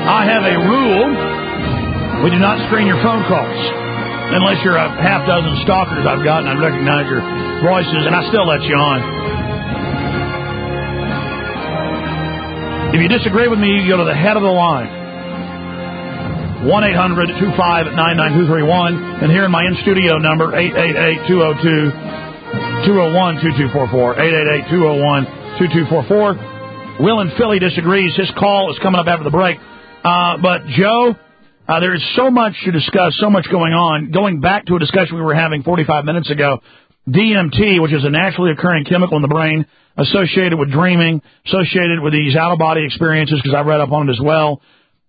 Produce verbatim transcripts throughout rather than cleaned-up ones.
I have a rule. We do not screen your phone calls. Unless you're a half dozen stalkers I've got and I recognize your voices, and I still let you on. If you disagree with me, you go to the head of the line. one eight hundred two five nine nine two three one. And here in my in-studio number, eight eight eight two oh two two oh one two two four four. eight eight eight two oh one two two four four. Will in Philly disagrees. His call is coming up after the break. Uh, but, Joe, uh, there is so much to discuss, so much going on. Going back to a discussion we were having forty-five minutes ago, D M T, which is a naturally occurring chemical in the brain associated with dreaming, associated with these out-of-body experiences, because I read up on it as well.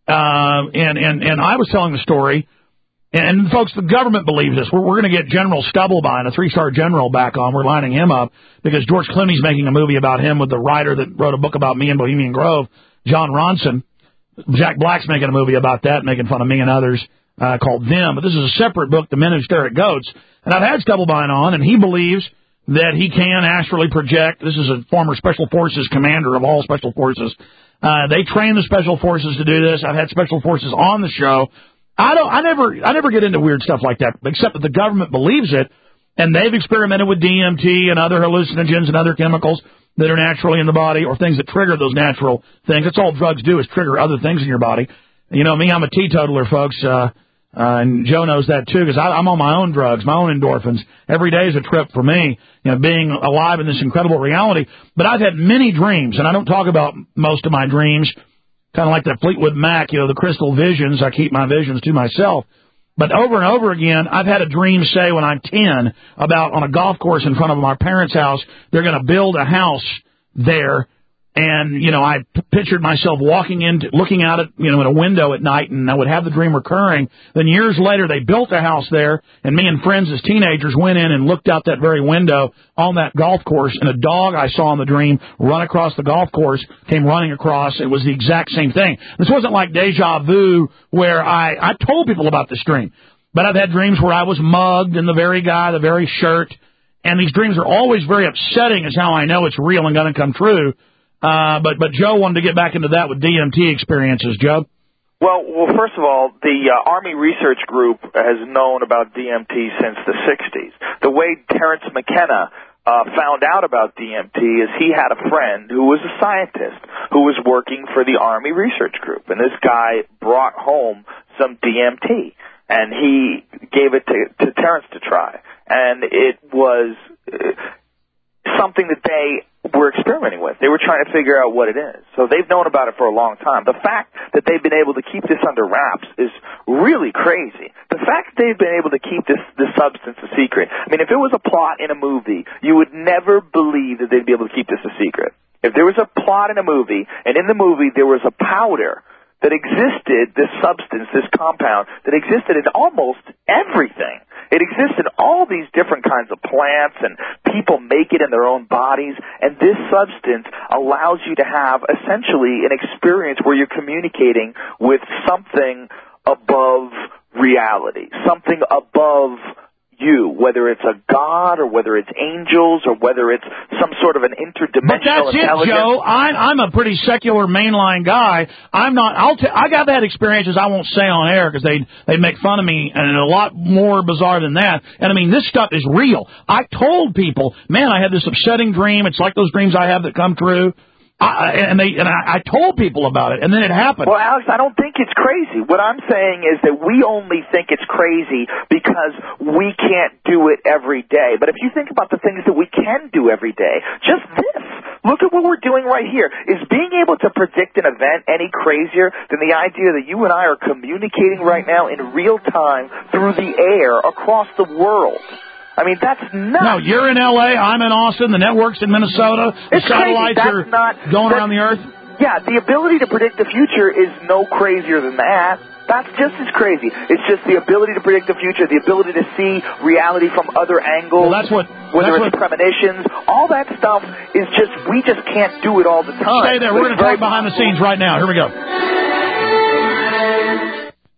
Uh, and, and, and I was telling the story, and, and folks, the government believes this. We're, we're going to get General Stubblebine, a three-star general, back on. We're lining him up because George Clooney's making a movie about him with the writer that wrote a book about me in Bohemian Grove, John Ronson. Jack Black's making a movie about that, making fun of me and others, uh, called Them. But this is a separate book, The Men Who Stare at Goats. And I've had Stubblebine on, and he believes that he can astrally project. This is a former Special Forces commander of all Special Forces. Uh, they train the Special Forces to do this. I've had Special Forces on the show. I don't, I never, I never get into weird stuff like that, except that the government believes it, and they've experimented with D M T and other hallucinogens and other chemicals that are naturally in the body, or things that trigger those natural things. That's all drugs do, is trigger other things in your body. You know me, I'm a teetotaler, folks, uh, uh, and Joe knows that too, because I'm on my own drugs, my own endorphins. Every day is a trip for me, you know, being alive in this incredible reality. But I've had many dreams, and I don't talk about most of my dreams, kind of like that Fleetwood Mac, you know, the crystal visions. I keep my visions to myself. But over and over again, I've had a dream, say, when I'm ten, about on a golf course in front of my parents' house, they're going to build a house there. And, you know, I p- pictured myself walking into, looking out at, you know, in a window at night, and I would have the dream recurring. Then years later, they built a house there, and me and friends as teenagers went in and looked out that very window on that golf course, and a dog I saw in the dream run across the golf course came running across. It was the exact same thing. This wasn't like deja vu where I, I told people about this dream, but I've had dreams where I was mugged and the very guy, the very shirt, and these dreams are always very upsetting is how I know it's real and going to come true. Uh, but, but Joe wanted to get back into that with D M T experiences. Joe? Well, well, first of all, the uh, Army Research Group has known about D M T since the sixties. The way Terence McKenna uh, found out about D M T is he had a friend who was a scientist who was working for the Army Research Group, and this guy brought home some D M T, and he gave it to, to Terence to try, and it was uh, something that they were experimenting with. They were trying to figure out what it is. So they've known about it for a long time. The fact that they've been able to keep this under wraps is really crazy. The fact that they've been able to keep this, this substance a secret. I mean, if it was a plot in a movie, you would never believe that they'd be able to keep this a secret. If there was a plot in a movie, and in the movie there was a powder that existed, this substance, this compound, that existed in almost everything. It exists in all these different kinds of plants, and people make it in their own bodies, and this substance allows you to have essentially an experience where you're communicating with something above reality, something above you, whether it's a god or whether it's angels or whether it's some sort of an interdimensional But that's intelligence. it, Joe. I'm, I'm a pretty secular mainline guy. I'm not. I'll. T- I got that experiences I won't say on air because they they make fun of me, and a lot more bizarre than that. And I mean, this stuff is real. I told people, man, I had this upsetting dream. It's like those dreams I have that come true. I, and they and I, I told people about it, and then it happened. Well, Alex, I don't think it's crazy. What I'm saying is that we only think it's crazy because we can't do it every day. But if you think about the things that we can do every day, just this. Look at what we're doing right here. Is being able to predict an event any crazier than the idea that you and I are communicating right now in real time through the air across the world? I mean, that's nuts. No, you're in L A, I'm in Austin, the network's in Minnesota, the it's satellites crazy. That's are not, going that's, around the Earth. Yeah, the ability to predict the future is no crazier than that. That's just as crazy. It's just the ability to predict the future, the ability to see reality from other angles. Well, that's what, whether that's it's what, premonitions, all that stuff is just, we just can't do it all the time. Stay there. We're going to talk behind the scenes right now. Here we go.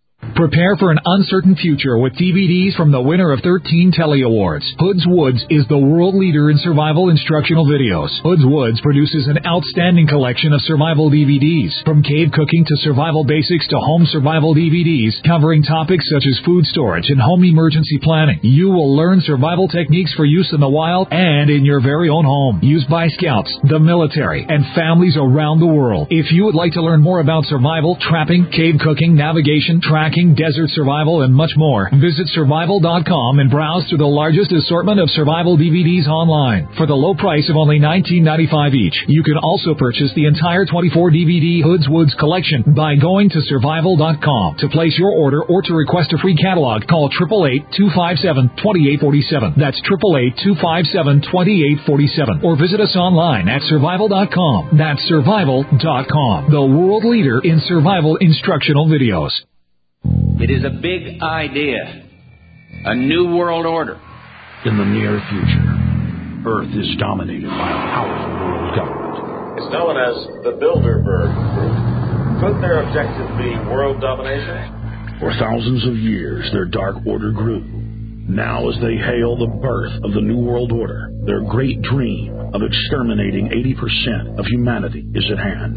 Prepare for an uncertain future with D V Ds from the winner of thirteen Telly Awards. Hood's Woods is the world leader in survival instructional videos. Hood's Woods produces an outstanding collection of survival D V Ds, from cave cooking to survival basics to home survival D V Ds, covering topics such as food storage and home emergency planning. You will learn survival techniques for use in the wild and in your very own home, used by scouts, the military, and families around the world. If you would like to learn more about survival, trapping, cave cooking, navigation, tracking, desert survival, and much more, visit survival dot com and browse through the largest assortment of survival D V Ds online. For the low price of only nineteen ninety-five each, you can also purchase the entire twenty-four D V D Hood's Woods collection by going to survival dot com. To place your order or to request a free catalog, call eight eight eight, two five seven, two eight four seven. That's eight eight eight, two five seven, two eight four seven. Or visit us online at survival dot com. That's survival dot com, the world leader in survival instructional videos. It is a big idea, a new world order. In the near future, Earth is dominated by a powerful world government. It's known as the Bilderberg Group. Could their objective be world domination? For thousands of years, their dark order grew. Now, as they hail the birth of the New World Order, their great dream of exterminating eighty percent of humanity is at hand.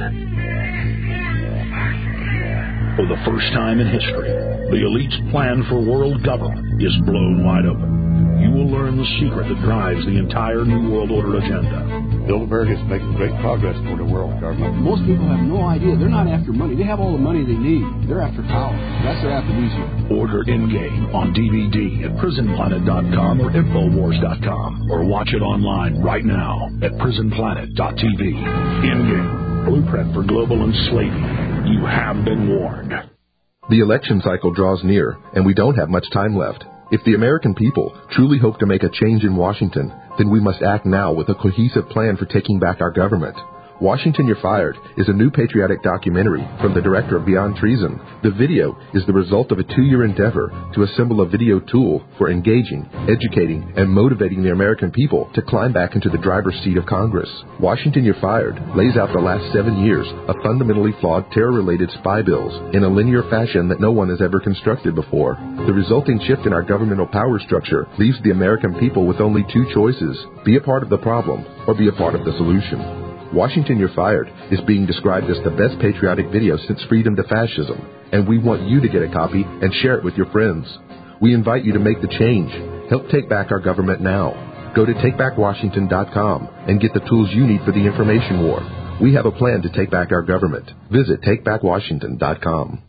For the first time in history, the elite's plan for world government is blown wide open. You will learn the secret that drives the entire New World Order agenda. Bilderberg is making great progress toward a world government. Most people have no idea. They're not after money. They have all the money they need. They're after power. That's their aphrodisiac. Order In-Game on D V D at prison planet dot com or infowars dot com, or watch it online right now at prison planet dot t v. In-Game, blueprint for global enslavement. You have been warned. The election cycle draws near, and we don't have much time left. If the American people truly hope to make a change in Washington, then we must act now with a cohesive plan for taking back our government. Washington, You're Fired is a new patriotic documentary from the director of Beyond Treason. The video is the result of a two-year endeavor to assemble a video tool for engaging, educating, and motivating the American people to climb back into the driver's seat of Congress. Washington, You're Fired lays out the last seven years of fundamentally flawed terror-related spy bills in a linear fashion that no one has ever constructed before. The resulting shift in our governmental power structure leaves the American people with only two choices: be a part of the problem or be a part of the solution. Washington, You're Fired is being described as the best patriotic video since Freedom to Fascism, and we want you to get a copy and share it with your friends. We invite you to make the change. Help take back our government now. Go to take back washington dot com and get the tools you need for the information war. We have a plan to take back our government. Visit take back washington dot com.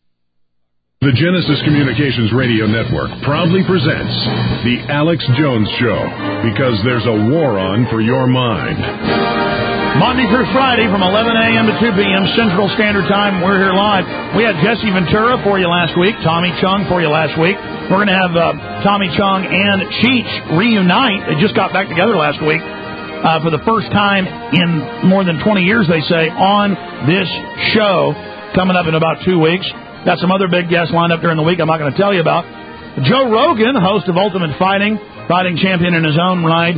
The Genesis Communications Radio Network proudly presents The Alex Jones Show, because there's a war on for your mind. Monday through Friday from eleven a.m. to two p.m. Central Standard Time. We're here live. We had Jesse Ventura for you last week, Tommy Chung for you last week. We're going to have uh, Tommy Chung and Cheech reunite. They just got back together last week uh, for the first time in more than twenty years, they say, on this show, coming up in about two weeks. Got some other big guests lined up during the week I'm not going to tell you about. Joe Rogan, host of Ultimate Fighting, fighting champion in his own right,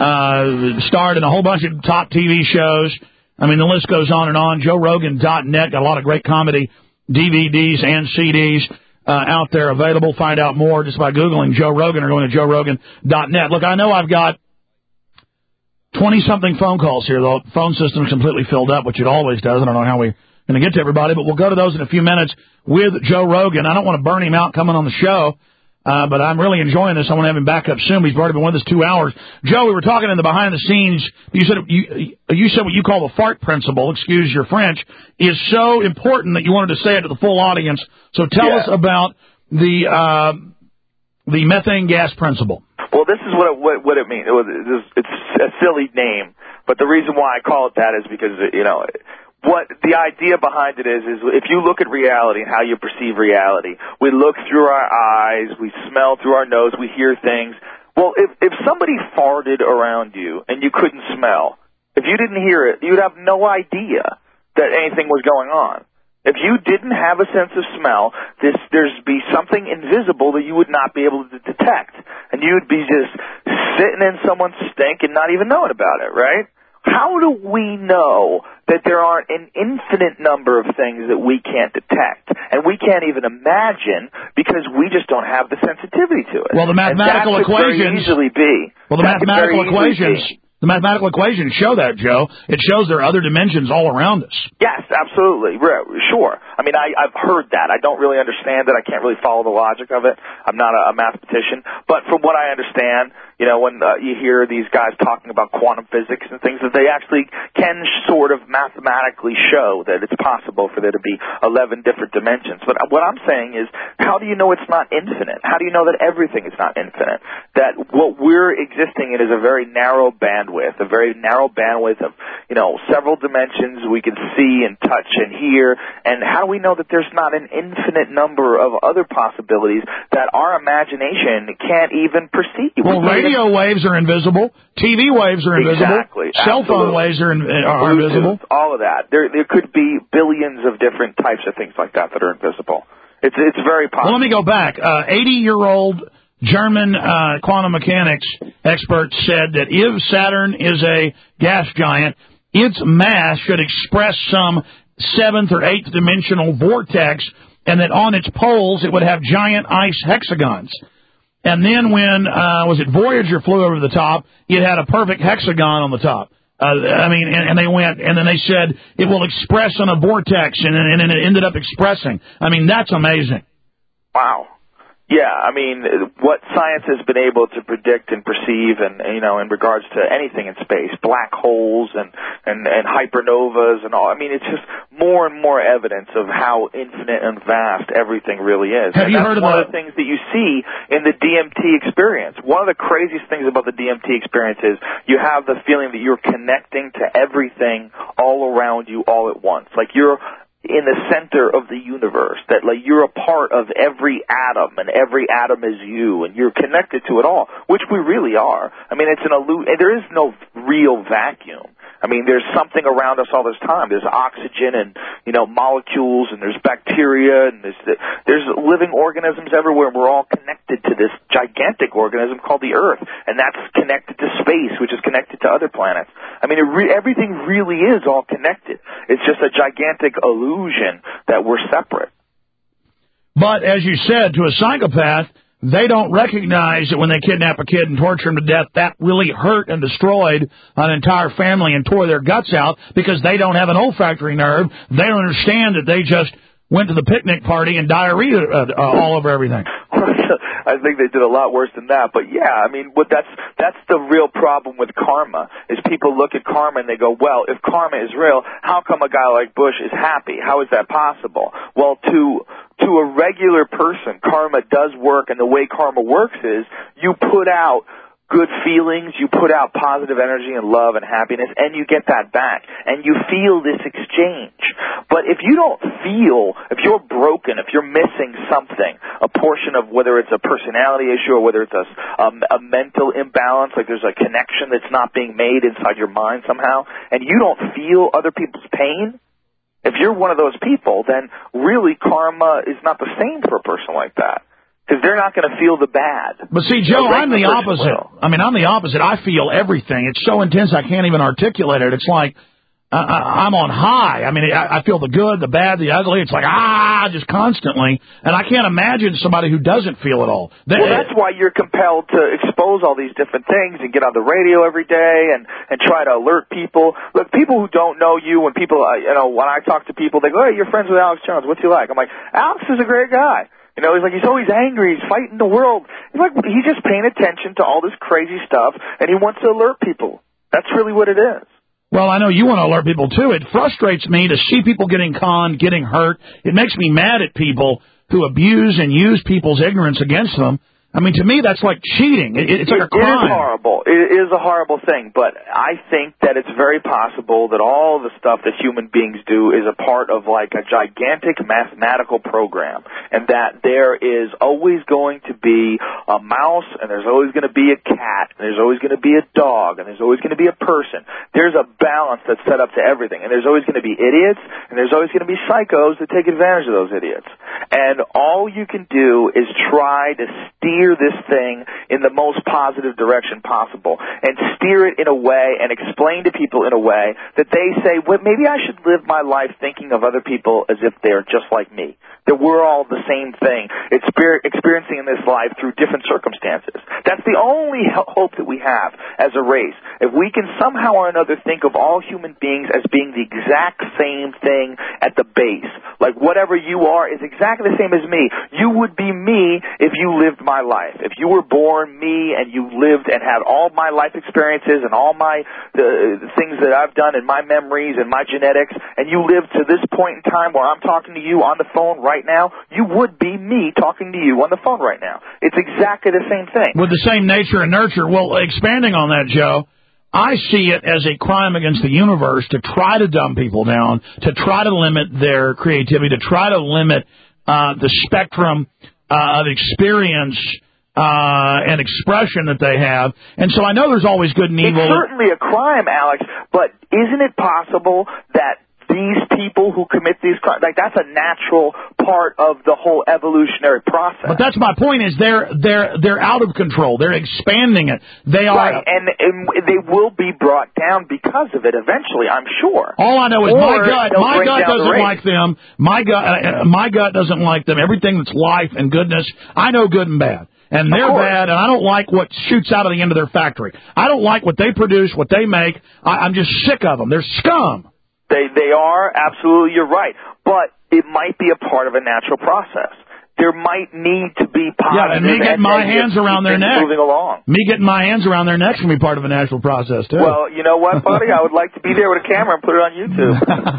Uh, starred in a whole bunch of top T V shows. I mean, the list goes on and on. Joe Rogan dot net, got a lot of great comedy D V Ds and C Ds uh, out there available. Find out more just by Googling Joe Rogan or going to Joe Rogan dot net. Look, I know I've got twenty-something phone calls here. The phone system's completely filled up, which it always does. I don't know how we're going to get to everybody, but we'll go to those in a few minutes with Joe Rogan. I don't want to burn him out coming on the show. Uh, but I'm really enjoying this. I want to have him back up soon. He's already been with us two hours. Joe, we were talking in the behind the scenes. You said you, you said what you call the fart principle, excuse your French, is so important that you wanted to say it to the full audience. So tell yeah. us about the uh, the methane gas principle. Well, this is what it, what, what it means. It was, it's a silly name, but the reason why I call it that is because, you know, what the idea behind it is, is if you look at reality and how you perceive reality, we look through our eyes, we smell through our nose, we hear things. Well, if, if somebody farted around you and you couldn't smell, if you didn't hear it, you'd have no idea that anything was going on. If you didn't have a sense of smell, this, there'd be something invisible that you would not be able to detect. And you'd be just sitting in someone's stink and not even knowing about it, right? How do we know that there aren't an infinite number of things that we can't detect? And we can't even imagine because we just don't have the sensitivity to it. Well, the mathematical and that could equations... very easily be. Well, the that mathematical equations... Be. The mathematical equations show that, Joe. It shows there are other dimensions all around us. Yes, absolutely. Sure. I mean, I, I've heard that. I don't really understand it. I can't really follow the logic of it. I'm not a, a mathematician. But from what I understand, you know, when uh, you hear these guys talking about quantum physics and things, that they actually can sort of mathematically show that it's possible for there to be eleven different dimensions. But what I'm saying is, how do you know it's not infinite? How do you know that everything is not infinite? That what we're existing in is a very narrow bandwidth, a very narrow bandwidth of, you know, several dimensions we can see and touch and hear. And how do we know that there's not an infinite number of other possibilities that our imagination can't even perceive? Well, radio waves are invisible. T V waves are invisible. Exactly. Cell phone waves are, in, are invisible. All of that. There, there could be billions of different types of things like that that are invisible. It's it's very possible. Well, let me go back. Uh, eighty-year-old German uh, quantum mechanics expert said that if Saturn is a gas giant, its mass should express some seventh or eighth dimensional vortex, and that on its poles it would have giant ice hexagons. And then when, uh, was it Voyager flew over the top, it had a perfect hexagon on the top. Uh, I mean, and, and they went, and then they said it will express on a vortex, and, and, and it ended up expressing. I mean, that's amazing. Wow. Yeah, I mean, what science has been able to predict and perceive, and you know, in regards to anything in space, black holes and and and hypernovas and all. I mean, it's just more and more evidence of how infinite and vast everything really is. Have and you that's heard of one the... of the things that you see in the D M T experience? One of the craziest things about the D M T experience is you have the feeling that you're connecting to everything all around you all at once, like you're in the center of the universe, that like you're a part of every atom, and every atom is you, and you're connected to it all, which we really are. I mean, it's an illusion. There is no real vacuum. I mean, there's something around us all this time. There's oxygen and, you know, molecules, and there's bacteria, and there's there's living organisms everywhere. We're all connected to this gigantic organism called the Earth, and that's connected to space, which is connected to other planets. I mean, it re- everything really is all connected. It's just a gigantic illusion that we're separate. But, as you said, to a psychopath, they don't recognize that when they kidnap a kid and torture him to death, that really hurt and destroyed an entire family and tore their guts out because they don't have an olfactory nerve. They don't understand that they just went to the picnic party and diarrhea uh, uh, all over everything. I think they did a lot worse than that. But, yeah, I mean, what that's that's the real problem with karma, is people look at karma and they go, well, if karma is real, how come a guy like Bush is happy? How is that possible? Well, to... To a regular person, karma does work, and the way karma works is you put out good feelings, you put out positive energy and love and happiness, and you get that back, and you feel this exchange. But if you don't feel, if you're broken, if you're missing something, a portion of whether it's a personality issue or whether it's a, um, a mental imbalance, like there's a connection that's not being made inside your mind somehow, and you don't feel other people's pain, if you're one of those people, then really karma is not the same for a person like that, because they're not going to feel the bad. But see, Joe, I'm the opposite. Will. I mean, I'm the opposite. I feel everything. It's so intense I can't even articulate it. It's like uh, I'm on high. I mean, I, I feel the good, the bad, the ugly. It's like, ah, just constantly. And I can't imagine somebody who doesn't feel it all. They, well, that's why you're compelled to expose all these different things and get on the radio every day and, and try to alert people. Look, people who don't know you, when people, uh, you know, when I talk to people, they go, hey, you're friends with Alex Jones. What's he like? I'm like, Alex is a great guy. You know, he's like, he's always angry. He's fighting the world. He's like, he's just paying attention to all this crazy stuff, and he wants to alert people. That's really what it is. Well, I know you want to alert people, too. It frustrates me to see people getting conned, getting hurt. It makes me mad at people who abuse and use people's ignorance against them. I mean, to me, that's like cheating. It, it's like a crime. It is horrible. It is a horrible thing, but I think that it's very possible that all the stuff that human beings do is a part of like a gigantic mathematical program, and that there is always going to be a mouse, and there's always going to be a cat, and there's always going to be a dog, and there's always going to be a person. There's a balance that's set up to everything, and there's always going to be idiots, and there's always going to be psychos that take advantage of those idiots. And all you can do is try to steer this thing in the most positive direction possible and steer it in a way and explain to people in a way that they say, well, maybe I should live my life thinking of other people as if they're just like me, that we're all the same thing, exper- experiencing in this life through different circumstances. That's the only hope that we have as a race. If we can somehow or another think of all human beings as being the exact same thing at the base, like whatever you are is exactly the same as me. You would be me if you lived my life. If you were born me and you lived and had all my life experiences and all my uh, things that I've done and my memories and my genetics, and you lived to this point in time where I'm talking to you on the phone right now, you would be me talking to you on the phone right now. It's exactly the same thing. With the same nature and nurture. Well, expanding on that, Joe, I see it as a crime against the universe to try to dumb people down, to try to limit their creativity, to try to limit uh, the spectrum uh, of experience uh, and expression that they have. And so I know there's always good and evil. It's certainly a crime, Alex, but isn't it possible that these people who commit these crimes, like that's a natural part of the whole evolutionary process? But that's my point, is they're they're they're out of control. They're expanding it. They are, right, and, and they will be brought down because of it eventually, I'm sure. All I know is or my gut. My gut doesn't the like them. My gut. Uh, my gut doesn't like them. Everything that's life and goodness, I know good and bad. And they're bad, and I don't like what shoots out of the end of their factory. I don't like what they produce, what they make. I, I'm just sick of them. They're scum. They they are, absolutely, you're right. But it might be a part of a natural process. There might need to be positive. Yeah, and me getting my hands around their neck. Moving along. Me getting my hands around their necks can be part of a natural process, too. Well, you know what, buddy? I would like to be there with a camera and put it on YouTube.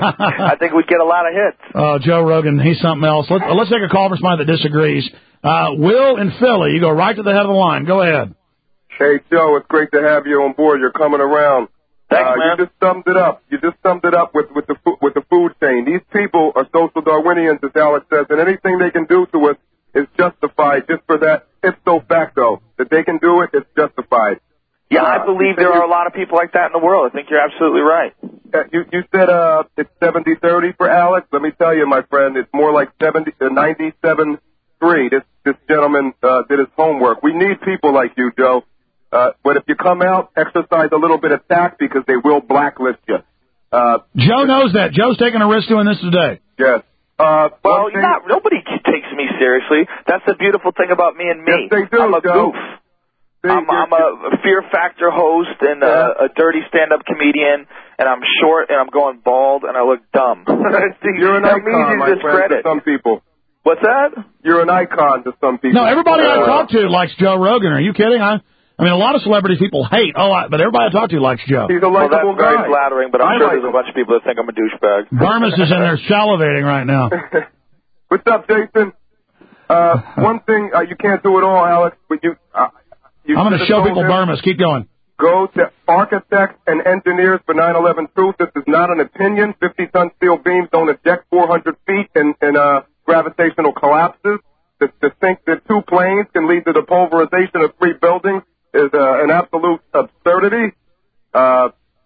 I think we'd get a lot of hits. Oh, Joe Rogan, he's something else. Let's, let's take a call from somebody that disagrees. Uh, Will in Philly, you go right to the head of the line. Go ahead. Hey, Joe, it's great to have you on board. You're coming around. Thanks, uh, man. You just summed it up. You just summed it up with, with the with the food chain. These people are social Darwinians, as Alex says, and anything they can do to us is justified just for that ipso facto. That they can do it, it's justified. Yeah, uh, I believe there are a lot of people like that in the world. I think you're absolutely right. Uh, you, you said uh, it's seventy thirty for Alex. Let me tell you, my friend, it's more like seventy, uh, ninety-seven three. This, this gentleman uh, did his homework. We need people like you, Joe. Uh, but if you come out, exercise a little bit of tact because they will blacklist you. Uh, Joe knows that. Joe's taking a risk doing this today. Yes. Uh, well, you're not, nobody takes me seriously. That's the beautiful thing about me and me. Yes, they do, I'm a Joe. goof. I'm, I'm a Fear Factor host and a, a dirty stand-up comedian, and I'm short and I'm going bald and I look dumb. You're an icon, my friend, to some people. What's that? You're an icon to some people. No, everybody uh, I talk to likes Joe Rogan. Are you kidding? I, I mean, a lot of celebrities people hate, oh, I, but everybody I talk to likes Joe. He's a well, likable that's very guy. flattering, but I'm I sure like there's him. a bunch of people that think I'm a douchebag. Burmis is in there salivating right now. What's up, Jason? Uh, one thing, uh, you can't do it all, Alex, but you... Uh, you I'm going to show people him, Burmis. Keep going. Go to architects and engineers for nine eleven Truth. This is not an opinion. fifty-ton steel beams don't eject four hundred feet in, in uh, gravitational collapses. To, to think that two planes can lead to the pulverization of three buildings is uh, an absolute absurdity. Uh,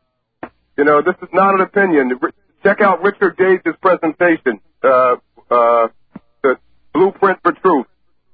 you know, this is not an opinion. Check out Richard Gage's presentation, uh, uh, The Blueprint for Truth.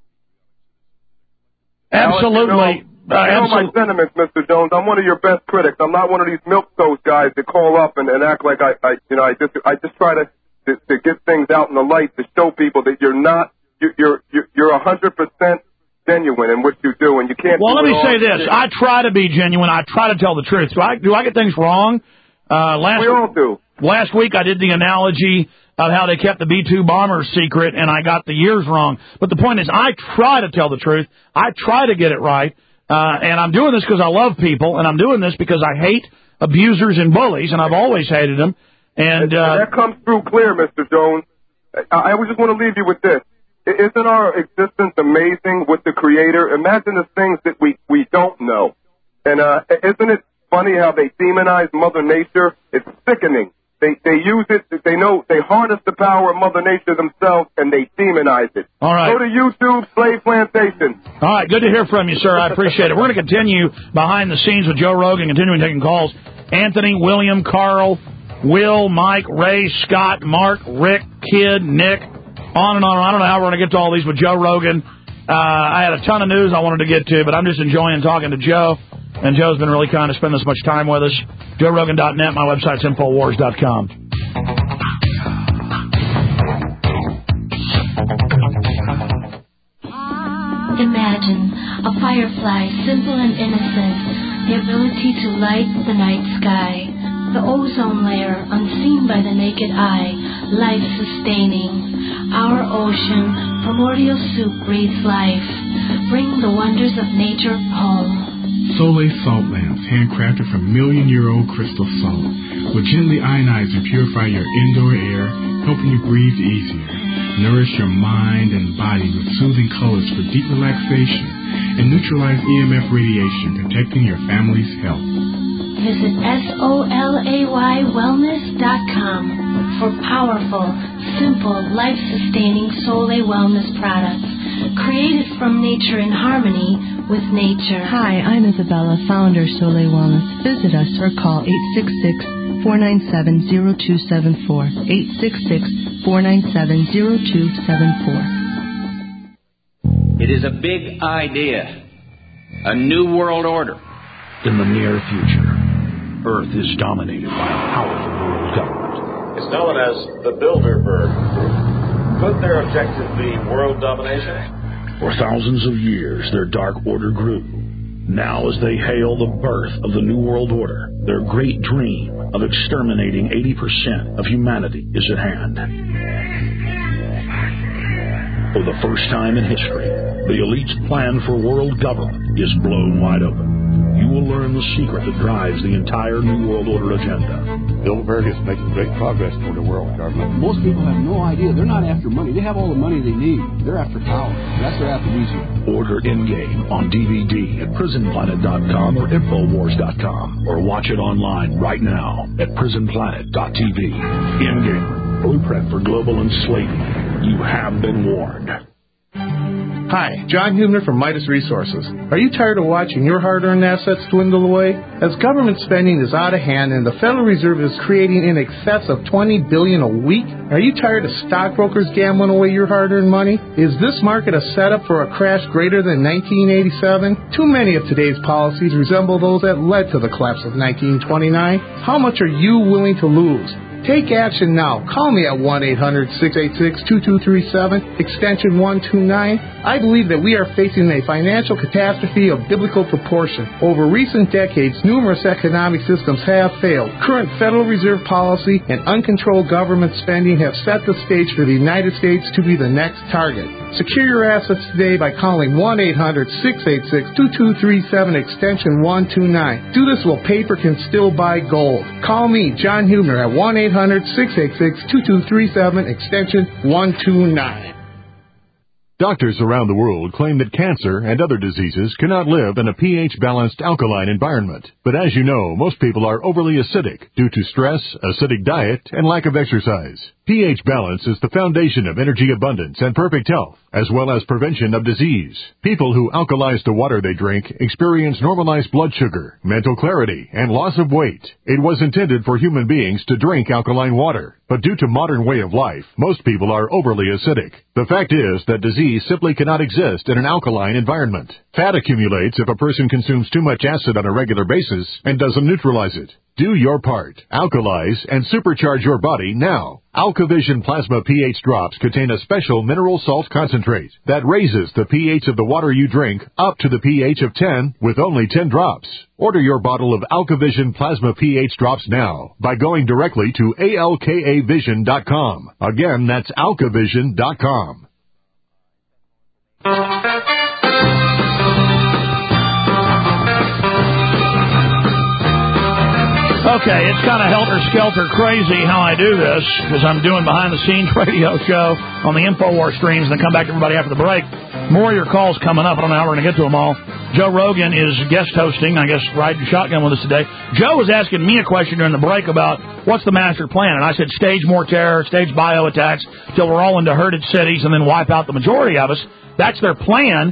Absolutely. Alex, you know, uh, you know absolutely. my sentiments, Mister Jones. I'm one of your best critics. I'm not one of these milquetoast guys that call up and, and act like I, I, you know, I just, I just try to, to, to get things out in the light to show people that you're not, you, you're, you're, you're a hundred percent genuine in what you do, and you can't. Well, do let it me all. say this: I try to be genuine. I try to tell the truth. Do I, do I get things wrong? Uh, last we all do. Last week I did the analogy of how they kept the B two bombers secret, and I got the years wrong. But the point is, I try to tell the truth. I try to get it right. Uh, and I'm doing this because I love people, and I'm doing this because I hate abusers and bullies, and I've always hated them. And, uh, and that comes through clear, Mister Jones. I, I just want to leave you with this. Isn't our existence amazing with the Creator? Imagine the things that we, we don't know. And uh, isn't it funny how they demonize Mother Nature? It's sickening. They they use it. They know they harness the power of Mother Nature themselves, and they demonize it. All right. Go to YouTube, Slave Plantation. All right, good to hear from you, sir. I appreciate it. We're going to continue behind the scenes with Joe Rogan, continuing taking calls. Anthony, William, Carl, Will, Mike, Ray, Scott, Mark, Rick, Kid, Nick, On and on. I don't know how we're going to get to all these with Joe Rogan. Uh, I had a ton of news I wanted to get to, but I'm just enjoying talking to Joe. And Joe's been really kind to spend this much time with us. Joe Rogan dot net. My website's Infowars dot com. Imagine a firefly, simple and innocent, the ability to light the night sky, the ozone layer unseen by the naked eye, life-sustaining. Our ocean, primordial soup breathes life. Bring the wonders of nature home. Soleil salt lamps, handcrafted from million-year-old crystal salt, will gently ionize and purify your indoor air, helping you breathe easier. Nourish your mind and body with soothing colors for deep relaxation and neutralize E M F radiation, protecting your family's health. Visit S O L A Y wellness dot com for powerful, simple, life-sustaining Soleil wellness products created from nature in harmony with nature. Hi, I'm Isabella, founder Soleil Wellness. Visit us or call eight six six, four nine seven, zero two seven four, eight six six, four nine seven, zero two seven four. It is a big idea, a new world order. In the near future, Earth is dominated by a powerful world government. It's known as the Bilderberg Group. Could their objective be world domination? For thousands of years, their dark order grew. Now, as they hail the birth of the New World Order, their great dream of exterminating eighty percent of humanity is at hand. For the first time in history, the elite's plan for world government is blown wide open. You will learn the secret that drives the entire New World Order agenda. Bilderberg is making great progress toward a world government. Most people have no idea. They're not after money. They have all the money they need. They're after power. That's their aphrodisiac. Order Endgame on D V D at prison planet dot com or Infowars dot com, or watch it online right now at prison planet dot t v. Endgame, blueprint for global enslavement. You have been warned. Hi, John Hubner from Midas Resources. Are you tired of watching your hard-earned assets dwindle away? As government spending is out of hand and the Federal Reserve is creating in excess of twenty billion dollars a week, are you tired of stockbrokers gambling away your hard-earned money? Is this market a setup for a crash greater than nineteen eighty-seven? Too many of today's policies resemble those that led to the collapse of nineteen twenty-nine. How much are you willing to lose? Take action now. Call me at one eight hundred, six eight six, two two three seven, extension one two nine. I believe that we are facing a financial catastrophe of biblical proportion. Over recent decades, numerous economic systems have failed. Current Federal Reserve policy and uncontrolled government spending have set the stage for the United States to be the next target. Secure your assets today by calling one eight hundred, six eight six, two two three seven, extension one two nine. Do this while paper can still buy gold. Call me, John Hubner, at one eight hundred, six eight six, two two three seven, extension one two nine. Doctors around the world claim that cancer and other diseases cannot live in a pH-balanced alkaline environment. But as you know, most people are overly acidic due to stress, acidic diet, and lack of exercise. pH balance is the foundation of energy abundance and perfect health, as well as prevention of disease. People who alkalize the water they drink experience normalized blood sugar, mental clarity, and loss of weight. It was intended for human beings to drink alkaline water, but due to modern way of life, most people are overly acidic. The fact is that disease simply cannot exist in an alkaline environment. Fat accumulates if a person consumes too much acid on a regular basis and doesn't neutralize it. Do your part. Alkalize and supercharge your body now. AlkaVision Plasma pH drops contain a special mineral salt concentrate that raises the pH of the water you drink up to the pH of ten with only ten drops. Order your bottle of AlkaVision Plasma pH drops now by going directly to A L K A vision dot com. Again, that's alka vision dot com. Okay, it's kind of helter-skelter crazy how I do this, because I'm doing behind-the-scenes radio show on the InfoWars streams, and then come back to everybody after the break. More of your calls coming up. I don't know how we're going to get to them all. Joe Rogan is guest hosting, I guess, riding shotgun with us today. Joe was asking me a question during the break about what's the master plan, and I said stage more terror, stage bio attacks, till we're all into herded cities and then wipe out the majority of us. That's their plan.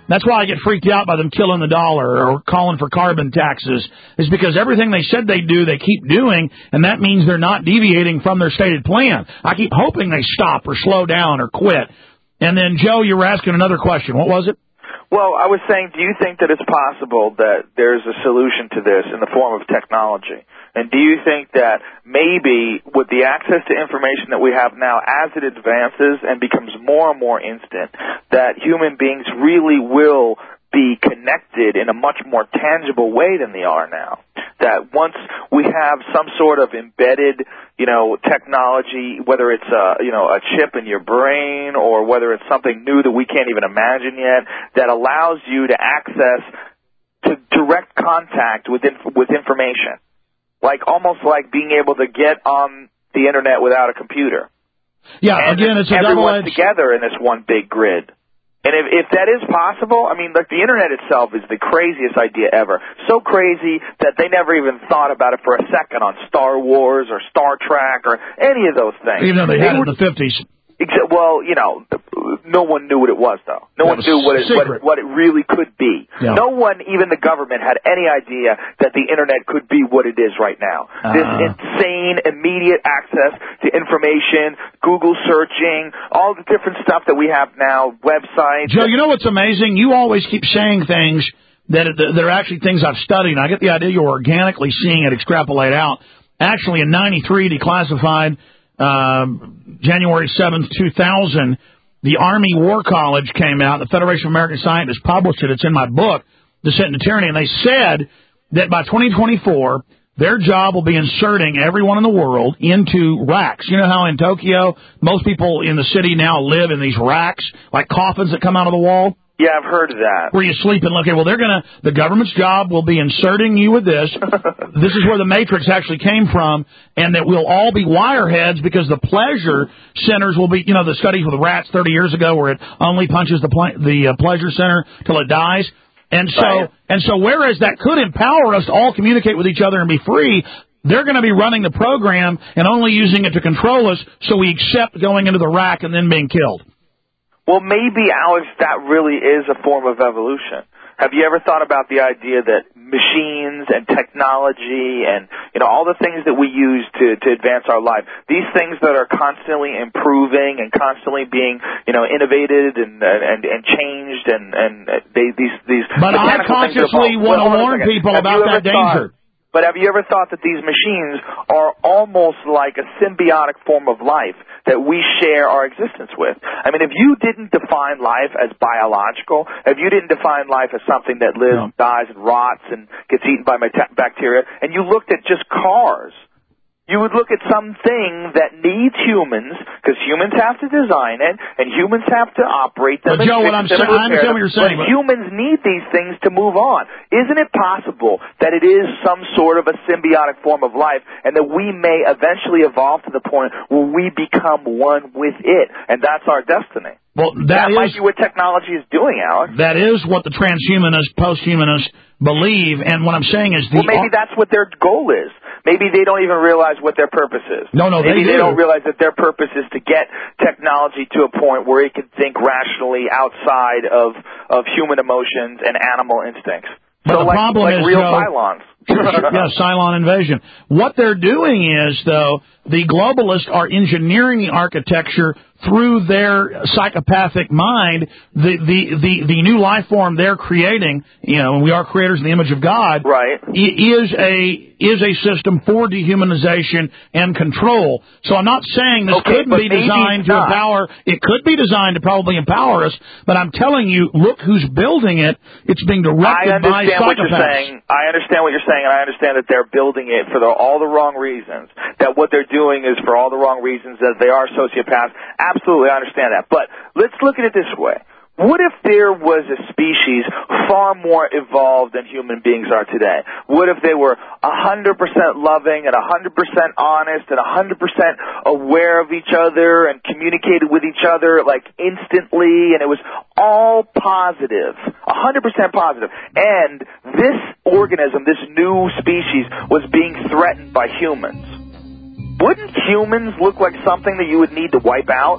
That's why I get freaked out by them killing the dollar or calling for carbon taxes, is because everything they said they'd do, they keep doing, and that means they're not deviating from their stated plan. I keep hoping they stop or slow down or quit. And then, Joe, you were asking another question. What was it? Well, I was saying, do you think that it's possible that there's a solution to this in the form of technology? And do you think that maybe with the access to information that we have now, as it advances and becomes more and more instant, that human beings really will be connected in a much more tangible way than they are now? That once we have some sort of embedded, you know, technology, whether it's a, you know, a chip in your brain or whether it's something new that we can't even imagine yet, that allows you to access to direct contact with inf- with information. Like, almost like being able to get on the internet without a computer. Yeah, and again, it's a everyone double-edged... together in this one big grid. And if, if that is possible, I mean, like, the internet itself is the craziest idea ever. So crazy that they never even thought about it for a second on Star Wars or Star Trek or any of those things. Even though they, they had were, it in the fifties. Except, well, you know, no one knew what it was, though. No one knew what it, what, what it really could be. Yeah. No one, even the government, had any idea that the internet could be what it is right now. Uh. This insane, immediate access to information, Google searching, all the different stuff that we have now, websites. Joe, you know what's amazing? You always keep saying things that are actually things I've studied, and I get the idea you're organically seeing it extrapolate out. Actually, in ninety-three, declassified, Uh, January seventh, two thousand, the Army War College came out. The Federation of American Scientists published it. It's in my book, Descent into Tyranny. And they said that by twenty twenty-four, their job will be inserting everyone in the world into racks. You know how in Tokyo, most people in the city now live in these racks, like coffins that come out of the wall? Yeah, I've heard of that. Where you sleep and look at, well, they're going to, the government's job will be inserting you with this. This is where the Matrix actually came from, and that we'll all be wireheads because the pleasure centers will be, you know, the studies with the rats thirty years ago where it only punches the ple- the uh, pleasure center till it dies. And so, right. and so whereas that could empower us to all communicate with each other and be free, they're going to be running the program and only using it to control us, so we accept going into the rack and then being killed. Well, maybe, Alex, that really is a form of evolution. Have you ever thought about the idea that machines and technology and, you know, all the things that we use to, to advance our life, these things that are constantly improving and constantly being, you know, innovated and and, and changed and, and they, these, these But I consciously want to warn people about that danger. But have you ever thought that these machines are almost like a symbiotic form of life that we share our existence with? I mean, if you didn't define life as biological, if you didn't define life as something that lives, no. dies, and rots and gets eaten by bacteria, and you looked at just cars, you would look at something that needs humans, because humans have to design it, and humans have to operate them. But Joe, what I'm saying, I understand what you're saying. But humans need these things to move on. Isn't it possible that it is some sort of a symbiotic form of life, and that we may eventually evolve to the point where we become one with it, and that's our destiny? Well, that, that is, might be what technology is doing, Alex. That is what the transhumanists, posthumanists believe, and what I'm saying is... the Well, maybe that's what their goal is. Maybe they don't even realize what their purpose is. No, no, Maybe they, they do. don't realize that their purpose is to get technology to a point where it can think rationally outside of, of human emotions and animal instincts. But so the like, problem like is, real Joe, Cylons. yeah, Cylon invasion. What they're doing is, though, the globalists are engineering the architecture through their psychopathic mind. The, the, the, the new life form they're creating, you know, and we are creators in the image of God, right. is a is a system for dehumanization and control. So I'm not saying this okay, couldn't be designed to not. empower. It could be designed to probably empower us, but I'm telling you, look who's building it. It's being directed by psychopaths. I understand what you're saying. I understand what you're saying, and I understand that they're building it for the, all the wrong reasons, that what they're doing is for all the wrong reasons, that they are sociopaths. Absolutely, I understand that. But let's look at it this way. What if there was a species far more evolved than human beings are today? What if they were one hundred percent loving and one hundred percent honest and one hundred percent aware of each other and communicated with each other like instantly, and it was all positive, one hundred percent positive, and this organism, this new species, was being threatened by humans? Wouldn't humans look like something that you would need to wipe out?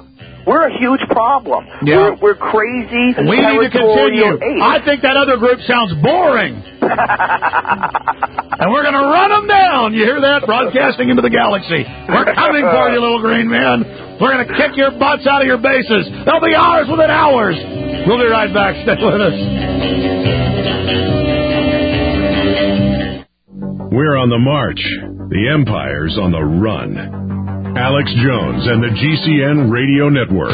We're a huge problem. Yeah. We're, we're crazy. We need to continue. Apes. I think that other group sounds boring. And we're going to run them down. You hear that? Broadcasting into the galaxy. We're coming for you, little green man. We're going to kick your butts out of your bases. They'll be ours within hours. We'll be right back. Stay with us. We're on the march. The Empire's on the run. Alex Jones and the G C N Radio Network.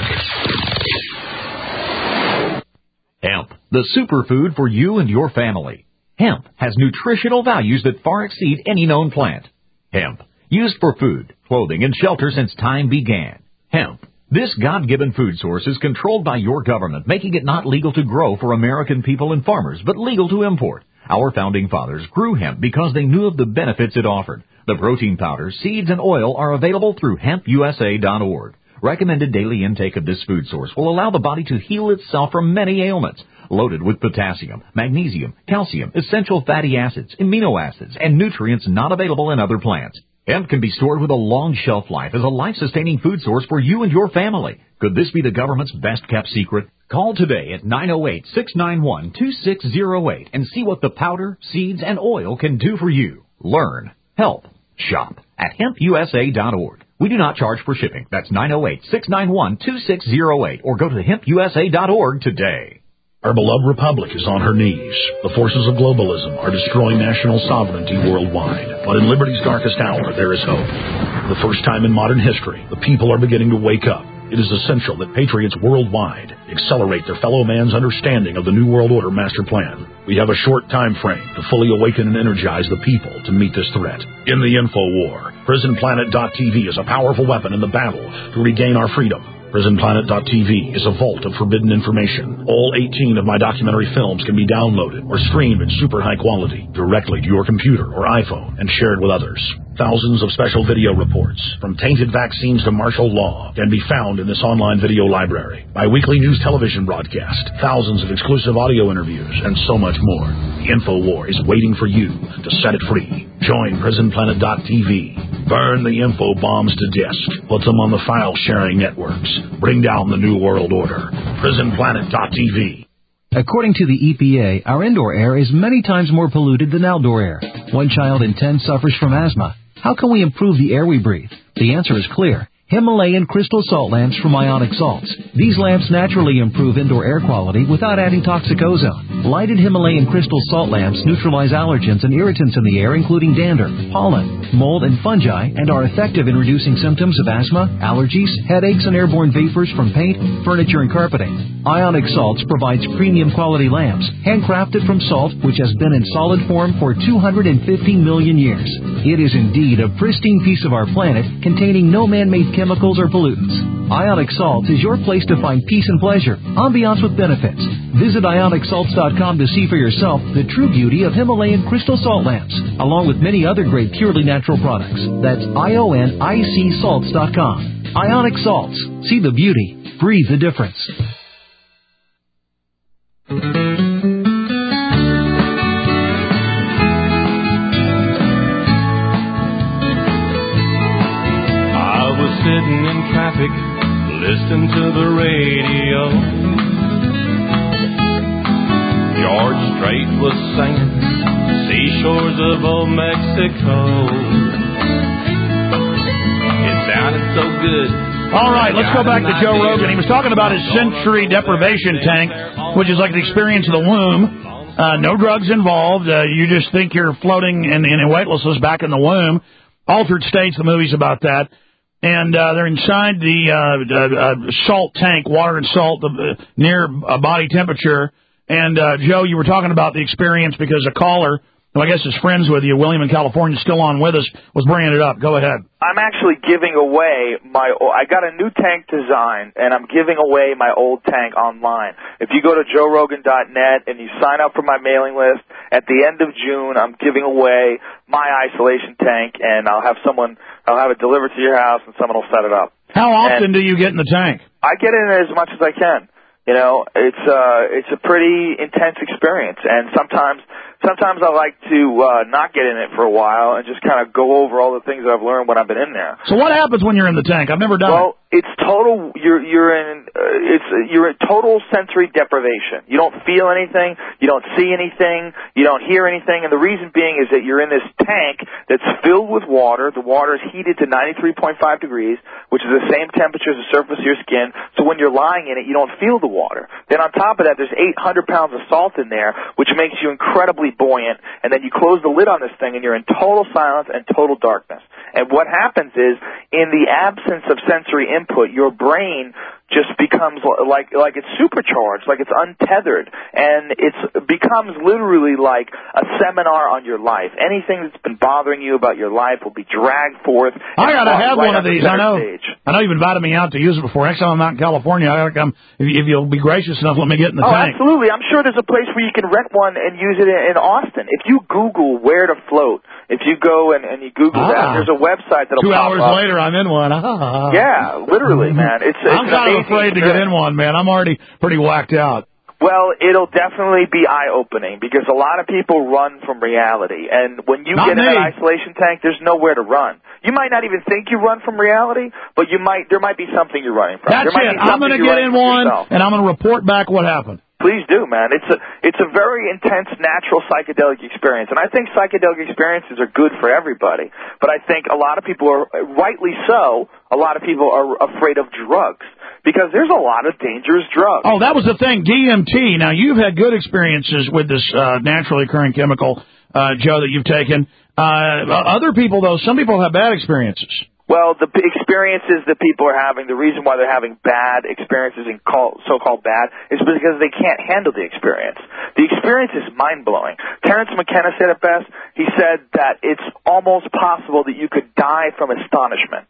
Hemp, the superfood for you and your family. Hemp has nutritional values that far exceed any known plant. Hemp, used for food, clothing, and shelter since time began. Hemp, this God-given food source is controlled by your government, making it not legal to grow for American people and farmers, but legal to import. Our founding fathers grew hemp because they knew of the benefits it offered. The protein powder, seeds, and oil are available through hemp U S A dot org. Recommended daily intake of this food source will allow the body to heal itself from many ailments. Loaded with potassium, magnesium, calcium, essential fatty acids, amino acids, and nutrients not available in other plants. Hemp can be stored with a long shelf life as a life-sustaining food source for you and your family. Could this be the government's best-kept secret? Call today at nine oh eight, six nine one, two six oh eight and see what the powder, seeds, and oil can do for you. Learn, help, shop at hemp U S A dot org. We do not charge for shipping. That's nine oh eight, six nine one, two six oh eight or go to hemp U S A dot org today. Our beloved republic is on her knees. The forces of globalism are destroying national sovereignty worldwide. But in liberty's darkest hour, there is hope. For the first time in modern history, the people are beginning to wake up. It is essential that patriots worldwide accelerate their fellow man's understanding of the New World Order master plan. We have a short time frame to fully awaken and energize the people to meet this threat. In the info war, prison planet dot t v is a powerful weapon in the battle to regain our freedom. prison planet dot t v is a vault of forbidden information. All eighteen of my documentary films can be downloaded or streamed in super high quality directly to your computer or iPhone and shared with others. Thousands of special video reports, from tainted vaccines to martial law, can be found in this online video library. My weekly news television broadcast, thousands of exclusive audio interviews, and so much more. The info war is waiting for you to set it free. Join prison planet dot t v. Burn the info bombs to disk. Put them on the file-sharing networks. Bring down the New World Order. prison planet dot t v. According to the E P A, our indoor air is many times more polluted than outdoor air. One child in ten suffers from asthma. How can we improve the air we breathe? The answer is clear. Himalayan crystal salt lamps from Ionic Salts. These lamps naturally improve indoor air quality without adding toxic ozone. Lighted Himalayan crystal salt lamps neutralize allergens and irritants in the air, including dander, pollen, mold, and fungi, and are effective in reducing symptoms of asthma, allergies, headaches, and airborne vapors from paint, furniture, and carpeting. Ionic Salts provides premium quality lamps, handcrafted from salt, which has been in solid form for two hundred fifty million years. It is indeed a pristine piece of our planet, containing no man-made chemicals or pollutants. Ionic Salts is your place to find peace and pleasure, ambiance with benefits. Visit ionic salts dot com to see for yourself the true beauty of Himalayan crystal salt lamps, along with many other great purely natural products. That's I O N I C salts dot com. Ionic Salts. See the beauty. Breathe the difference. Sitting in traffic, listening to the radio. George Strait was singing Seashores of Old Mexico. It sounded so good. All right, let's go back to Joe Rogan. He was talking about his sensory deprivation tank, which is like the experience of the womb. Uh, no drugs involved. Uh, you just think you're floating in, in weightlessness back in the womb. Altered States, the movie's about that. And uh, they're inside the uh, uh, salt tank, water and salt, uh, near uh, body temperature. And, uh, Joe, you were talking about the experience because a caller, who I guess is friends with you, William in California, still on with us, was bringing it up. Go ahead. I'm actually giving away my – I got a new tank design, and I'm giving away my old tank online. If you go to joe rogan dot net and you sign up for my mailing list, at the end of June, I'm giving away my isolation tank, and I'll have someone – I'll have it delivered to your house, and someone will set it up. How often and do you get in the tank? I get in as much as I can. You know, it's uh, it's a pretty intense experience, and sometimes sometimes I like to uh, not get in it for a while and just kind of go over all the things that I've learned when I've been in there. So what happens when you're in the tank? I've never done well, it. It's total. You're you're in. Uh, it's you're in total sensory deprivation. You don't feel anything. You don't see anything. You don't hear anything. And the reason being is that you're in this tank that's filled with water. The water is heated to ninety-three point five degrees, which is the same temperature as the surface of your skin. So when you're lying in it, you don't feel the water. Then on top of that, there's eight hundred pounds of salt in there, which makes you incredibly buoyant. And then you close the lid on this thing, and you're in total silence and total darkness. And what happens is, in the absence of sensory input, your brain just becomes like like it's supercharged, like it's untethered, and it's becomes literally like a seminar on your life. Anything that's been bothering you about your life will be dragged forth. I gotta have right one of these. I know. Stage. I know you've invited me out to use it before. Next time I'm out in California, I gotta come. If, you, if you'll be gracious enough, let me get in the oh, tank. Absolutely. I'm sure there's a place where you can rent one and use it in, in Austin. If you Google where to float, if you go and, and you Google ah. that, there's a website that'll Two pop hours up. later, I'm in one. Ah. Yeah, literally, man. It's, it's I'm kind of afraid to get in one, man. I'm already pretty whacked out. Well, it'll definitely be eye-opening because a lot of people run from reality. And when you Not get in me. an isolation tank, there's nowhere to run. You might not even think you run from reality, but you might. There might be something you're running from. That's there might it. Be I'm going to get in one, yourself. and I'm going to report back what happened. Please do, man. It's a it's a very intense, natural psychedelic experience, and I think psychedelic experiences are good for everybody. But I think a lot of people are, rightly so, a lot of people are afraid of drugs because there's a lot of dangerous drugs. Oh, that was the thing, D M T. Now, you've had good experiences with this uh, naturally occurring chemical, uh, Joe, that you've taken. Uh, other people, though, some people have bad experiences. Well, the experiences that people are having, the reason why they're having bad experiences, and call, so-called bad, is because they can't handle the experience. The experience is mind-blowing. Terence McKenna said it best. He said that it's almost possible that you could die from astonishment.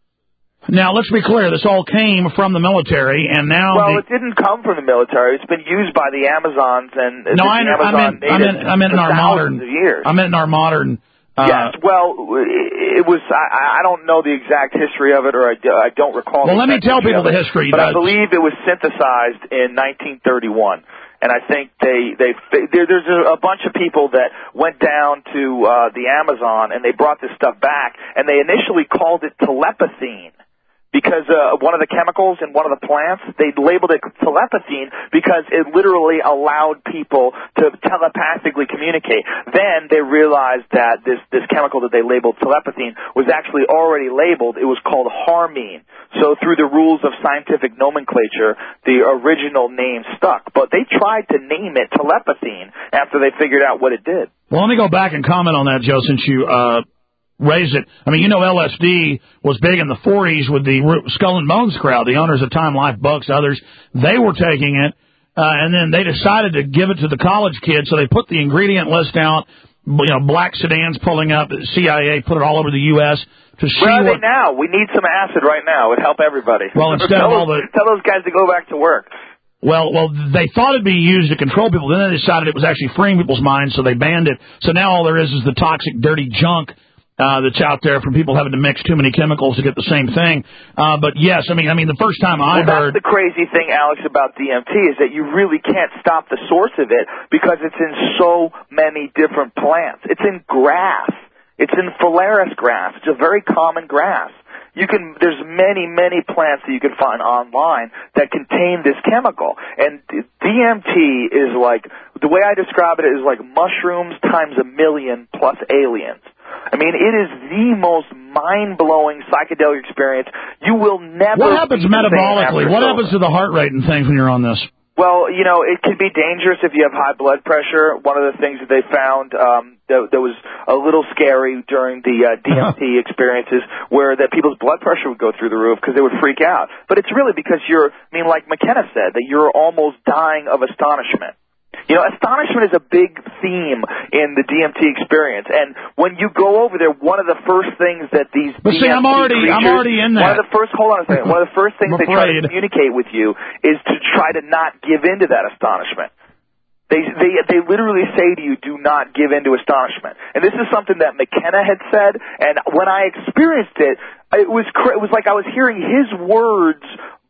Now, let's be clear. This all came from the military, and now... Well, the... it didn't come from the military. It's been used by the Amazons and no, the I, Amazon I mean, I mean, in our modern... Years. I meant in our modern... Uh, yes, well, it was, I, I don't know the exact history of it, or I, I don't recall Well, the let me tell people the history. But uh, I believe it was synthesized in nineteen thirty-one. And I think they, they, there, there's a, a bunch of people that went down to uh, the Amazon, and they brought this stuff back, and they initially called it telepathine. Because uh, one of the chemicals in one of the plants, they labeled it telepathine because it literally allowed people to telepathically communicate. Then they realized that this, this chemical that they labeled telepathine was actually already labeled. It was called harmine. So through the rules of scientific nomenclature, the original name stuck. But they tried to name it telepathine after they figured out what it did. Well, let me go back and comment on that, Joe, since you... Uh raise it. I mean, you know, L S D was big in the forties with the Skull and Bones crowd, the owners of Time Life Books, others. They were taking it, uh, and then they decided to give it to the college kids, so they put the ingredient list out, you know, black sedans pulling up, C I A put it all over the U S to see Where are what... they now? We need some acid right now. It would help everybody. Well, instead tell of all the... Tell those guys to go back to work. Well, well, they thought it'd be used to control people. Then they decided it was actually freeing people's minds, so they banned it. So now all there is is the toxic, dirty junk Uh, that's out there from people having to mix too many chemicals to get the same thing. Uh, but yes, I mean, I mean, the first time I well, heard... That's the crazy thing, Alex, about D M T is that you really can't stop the source of it because it's in so many different plants. It's in grass. It's in phalaris grass. It's a very common grass. You can, there's many, many plants that you can find online that contain this chemical. And D M T is like, the way I describe it is like mushrooms times a million plus aliens. I mean, it is the most mind-blowing psychedelic experience. You will never... What happens metabolically? What happens to the heart rate and things when you're on this? Well, you know, it can be dangerous if you have high blood pressure. One of the things that they found um, that, that was a little scary during the uh, D M T experiences where that people's blood pressure would go through the roof because they would freak out. But it's really because you're, I mean, like McKenna said, that you're almost dying of astonishment. You know, astonishment is a big theme in the D M T experience, and when you go over there, one of the first things that these but D M T see, I'm already, creatures, I'm already in that. One of the first, hold on a second. One of the first things they try to communicate with you is to try to not give in to that astonishment. They they they literally say to you, "Do not give in to astonishment." And this is something that McKenna had said, and when I experienced it, it was cra- it was like I was hearing his words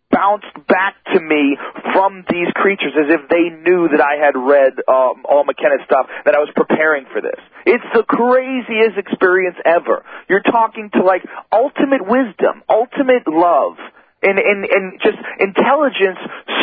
bounced back to me from these creatures as if they knew that I had read um, all McKenna's stuff, that I was preparing for this. It's the craziest experience ever. You're talking to, like, ultimate wisdom, ultimate love, and, and, and just intelligence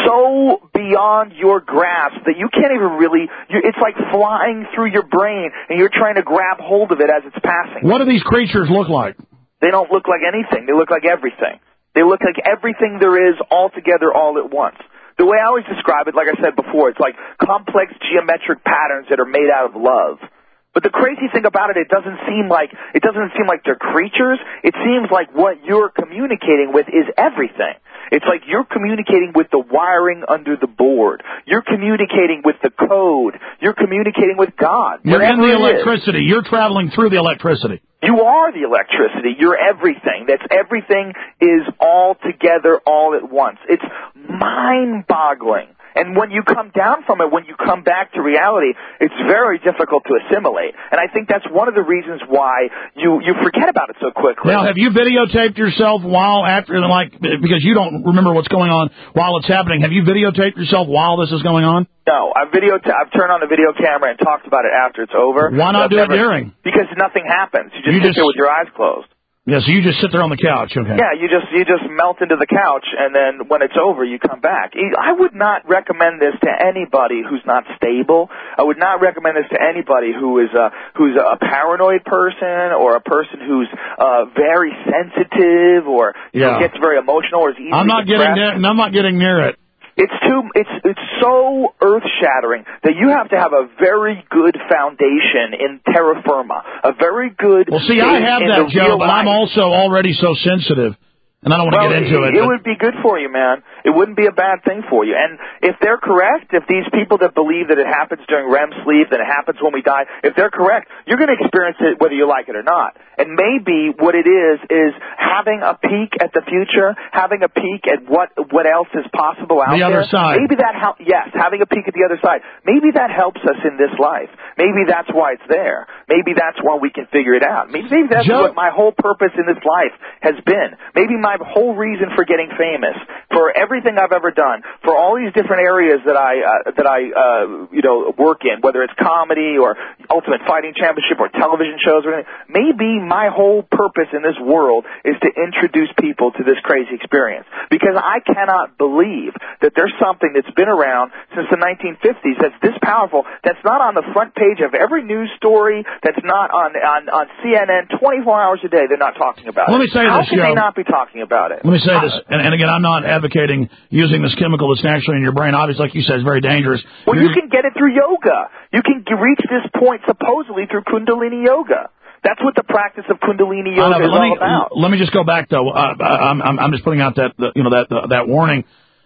so beyond your grasp that you can't even really, you, it's like flying through your brain, and you're trying to grab hold of it as it's passing. What do these creatures look like? They don't look like anything. They look like everything. They look like everything there is all together all at once. The way I always describe it, like I said before, it's like complex geometric patterns that are made out of love. But the crazy thing about it, it doesn't seem like it doesn't seem like they're creatures. It seems like what you're communicating with is everything. It's like you're communicating with the wiring under the board. You're communicating with the code. You're communicating with God. You're in the Whatever it is. electricity. You're traveling through the electricity. You are the electricity. You're everything. That's everything is all together all at once. It's mind-boggling. And when you come down from it, when you come back to reality, it's very difficult to assimilate. And I think that's one of the reasons why you, you forget about it so quickly. Now, have you videotaped yourself while after, like, because you don't remember what's going on while it's happening, have you videotaped yourself while this is going on? No, I've video. I've turned on the video camera and talked about it after it's over. Why not do it during? Because nothing happens. You just You sit just- there with your eyes closed. Yeah, so you just sit there on the couch, okay. Yeah, you just you just melt into the couch, and then when it's over, you come back. I would not recommend this to anybody who's not stable. I would not recommend this to anybody who is a who's a paranoid person or a person who's uh, very sensitive or you Yeah. know, gets very emotional or is easily I'm not getting depressed. near, I'm not getting near it. It's too. It's it's so earth-shattering that you have to have a very good foundation in terra firma, a very good. Well, see, I in- have in that, the Joe, real but I'm life. also already so sensitive, and I don't want to well, get into it. It but- would be good for you, man. It wouldn't be a bad thing for you. And if they're correct, if these people that believe that it happens during R E M sleep, that it happens when we die, if they're correct, you're going to experience it whether you like it or not. And maybe what it is is having a peek at the future, having a peek at what what else is possible out The there. other side. Maybe that helps. Yes, having a peek at the other side. Maybe that helps us in this life. Maybe that's why it's there. Maybe that's why we can figure it out. Maybe, maybe that's Joe- what my whole purpose in this life has been. Maybe my whole reason for getting famous, for everything I've ever done, for all these different areas that I uh, that I uh, you know work in, whether it's comedy or Ultimate Fighting Championship or television shows or anything. Maybe my whole purpose in this world is to introduce people to this crazy experience, because I cannot believe that there's something that's been around since the nineteen fifties that's this powerful, that's not on the front page of every news story, that's not on on, on C N N twenty-four hours a day. They're not talking about Let it. me say How this, can they Joe. not be talking about it? Let me say this, and, and again, I'm not advocating using this chemical that's naturally in your brain. Obviously, like you said, it's very dangerous. Well, You're- you can get it through yoga. You can g- reach this point supposedly through Kundalini yoga. That's what the practice of Kundalini I know, yoga but is let all me about. let me just go back though. Uh, I'm, I'm I'm just putting out that you know that that warning.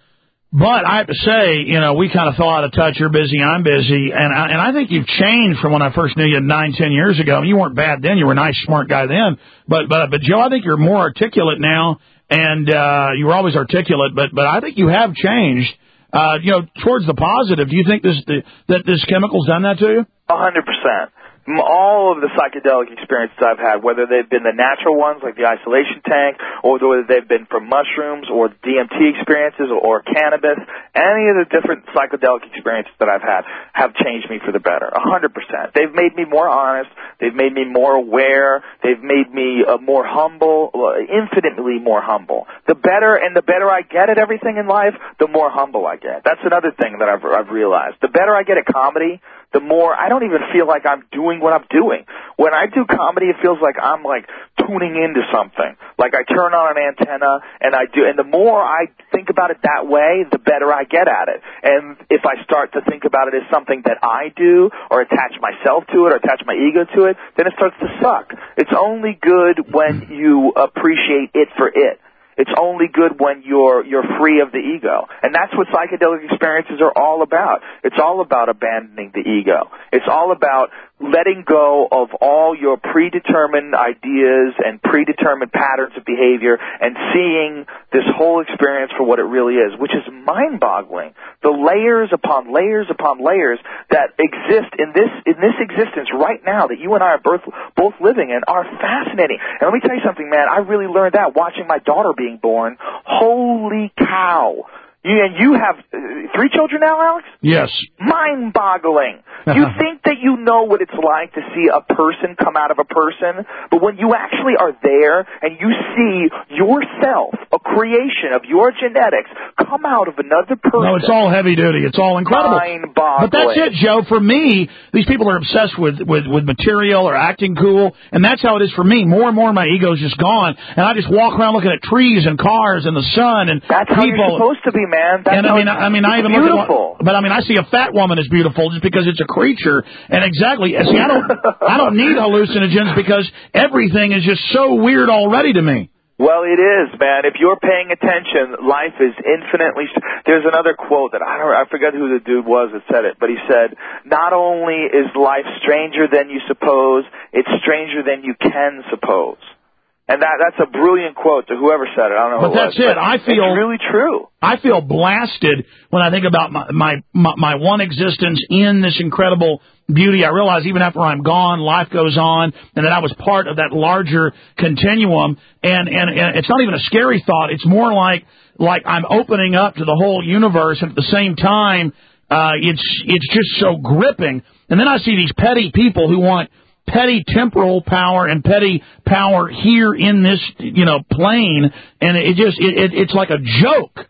But I have to say, you know, we kind of fell out of touch. You're busy, I'm busy, and I, and I think you've changed from when I first knew you nine, ten years ago. You weren't bad then; you were a nice, smart guy then. But but but Joe, I think you're more articulate now, and uh, you were always articulate. But but I think you have changed. Uh, you know, towards the positive. Do you think this the, that this chemical's done that to you? A hundred percent. M- All of the psychedelic experiences I've had, whether they've been the natural ones like the isolation tank, or whether they've been from mushrooms, or D M T experiences, or, or cannabis, any of the different psychedelic experiences that I've had have changed me for the better. A hundred percent. They've made me more honest. They've made me more aware. They've made me uh, more humble, uh, infinitely more humble. The better and the better I get at everything in life, the more humble I get. That's another thing that I've, I've realized. The better I get at comedy, the more I don't even feel like I'm doing what I'm doing. When I do comedy, it feels like I'm like tuning into something. Like I turn on an antenna and I do, and the more I think about it that way, the better I get at it. And if I start to think about it as something that I do, or attach myself to it, or attach my ego to it, then it starts to suck. It's only good when you appreciate it for it. It's only good when you're you're free of the ego. And that's what psychedelic experiences are all about. It's all about abandoning the ego. It's all about letting go of all your predetermined ideas and predetermined patterns of behavior and seeing this whole experience for what it really is, which is mind-boggling. The layers upon layers upon layers that exist in this in this existence right now that you and I are both, both living in are fascinating. And let me tell you something, man. I really learned that watching my daughter being born. Holy cow. You, and you have uh, three children now, Alex? Yes. Mind-boggling. You think that you know what it's like to see a person come out of a person, but when you actually are there and you see yourself, a creation of your genetics, come out of another person. No, it's all heavy duty. It's all incredible. Mind-boggling. But that's it, Joe. For me, these people are obsessed with, with, with material or acting cool, and that's how it is for me. More and more my ego's just gone, and I just walk around looking at trees and cars and the sun and that's people. How you're supposed to be, man. That's and I mean, I mean, I even beautiful. look at, but I mean, I see a fat woman as beautiful just because it's a creature. And exactly, see, I don't, I don't need hallucinogens because everything is just so weird already to me. Well, it is, man. If you're paying attention, life is infinitely. There's another quote that I don't, I forget who the dude was that said it, but he said, "Not only is life stranger than you suppose, it's stranger than you can suppose." And that that's a brilliant quote to whoever said it. I don't know. But that's it, it. I feel it's really true. I feel blasted when I think about my, my my my one existence in this incredible beauty. I realize even after I'm gone, life goes on, and that I was part of that larger continuum. And and, and it's not even a scary thought. It's more like like I'm opening up to the whole universe, and at the same time, uh, it's it's just so gripping. And then I see these petty people who want petty temporal power and petty power here in this, you know, plane, and it just it, it it's like a joke.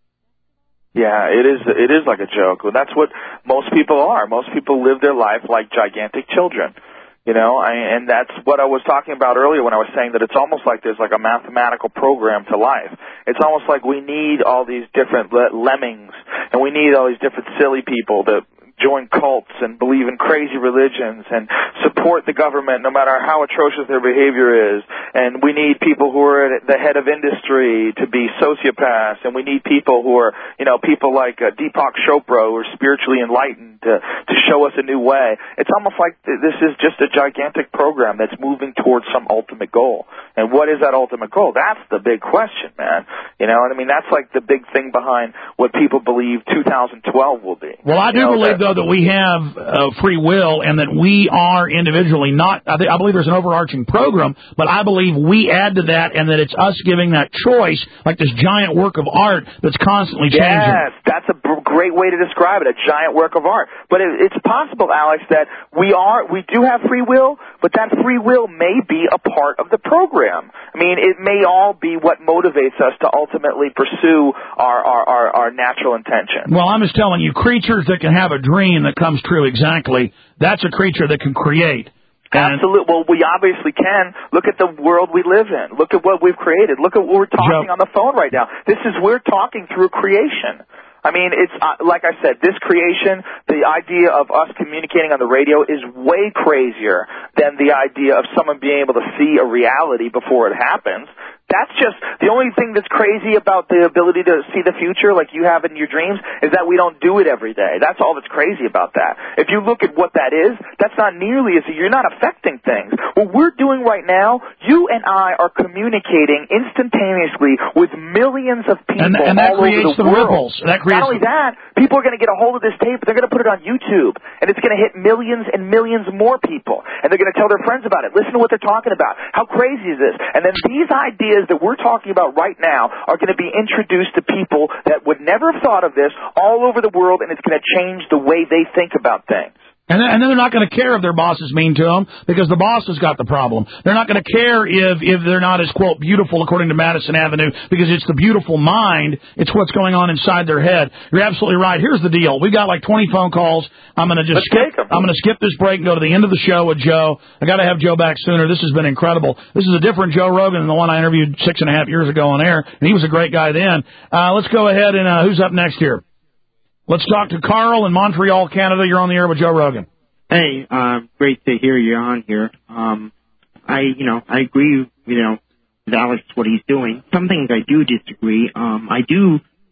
Yeah, it is. It is like a joke. Well, that's what most people are. Most people live their life like gigantic children, you know. I, and that's what I was talking about earlier when I was saying that it's almost like there's like a mathematical program to life. It's almost like we need all these different lemmings, and we need all these different silly people that join cults and believe in crazy religions and support the government no matter how atrocious their behavior is. And we need people who are at the head of industry to be sociopaths. And we need people who are, you know, people like uh, Deepak Chopra who are spiritually enlightened to, to show us a new way. It's almost like th- this is just a gigantic program that's moving towards some ultimate goal. And what is that ultimate goal? That's the big question, man. You know what I mean? That's like the big thing behind what people believe two thousand twelve will be. Well, I do you know, believe, that, though, that we have uh, free will and that we are individually not, I, th- I believe there's an overarching program, but I believe we add to that and that it's us giving that choice, like this giant work of art that's constantly changing. Yes, that's a b- great way to describe it, a giant work of art. But it, it's possible, Alex, that we are, we do have free will, but that free will may be a part of the program. I mean, it may all be what motivates us to ultimately pursue our, our, our, our natural intention. Well, I'm just telling you, creatures that can have a dream that comes true exactly, that's a creature that can create. And Absolutely. Well, we obviously can. Look at the world we live in. Look at what we've created. Look at what we're talking Joe. on the phone right now. This is, we're talking through creation. I mean, it's, uh, like I said, this creation, the idea of us communicating on the radio is way crazier than the idea of someone being able to see a reality before it happens. That's just, the only thing that's crazy about the ability to see the future like you have in your dreams is that we don't do it every day. That's all that's crazy about that. If you look at what that is, that's not nearly as, you're not affecting things. What we're doing right now, you and I are communicating instantaneously with millions of people and, and that all creates over the, the world. ripples. That creates Not only that, people are going to get a hold of this tape, they're going to put it on YouTube, and it's going to hit millions and millions more people, and they're going to tell their friends about it. Listen to what they're talking about. How crazy is this? And then these ideas that we're talking about right now are going to be introduced to people that would never have thought of this all over the world, and it's going to change the way they think about things. And then, and then they're not going to care if their boss is mean to them because the boss has got the problem. They're not going to care if, if they're not as, quote, beautiful according to Madison Avenue because it's the beautiful mind. It's what's going on inside their head. You're absolutely right. Here's the deal. We got like twenty phone calls. I'm going to just Let's skip. I'm going to skip this break and go to the end of the show with Joe. I got to have Joe back sooner. This has been incredible. This is a different Joe Rogan than the one I interviewed six and a half years ago on air, and he was a great guy then. Uh, let's go ahead and uh, who's up next here? Let's talk to Carl in Montreal, Canada. You're on the air with Joe Rogan. Hey, uh, great to hear you on here. Um, I, you know, I agree, you know, with Alex what he's doing. Some things I do disagree. Um, I do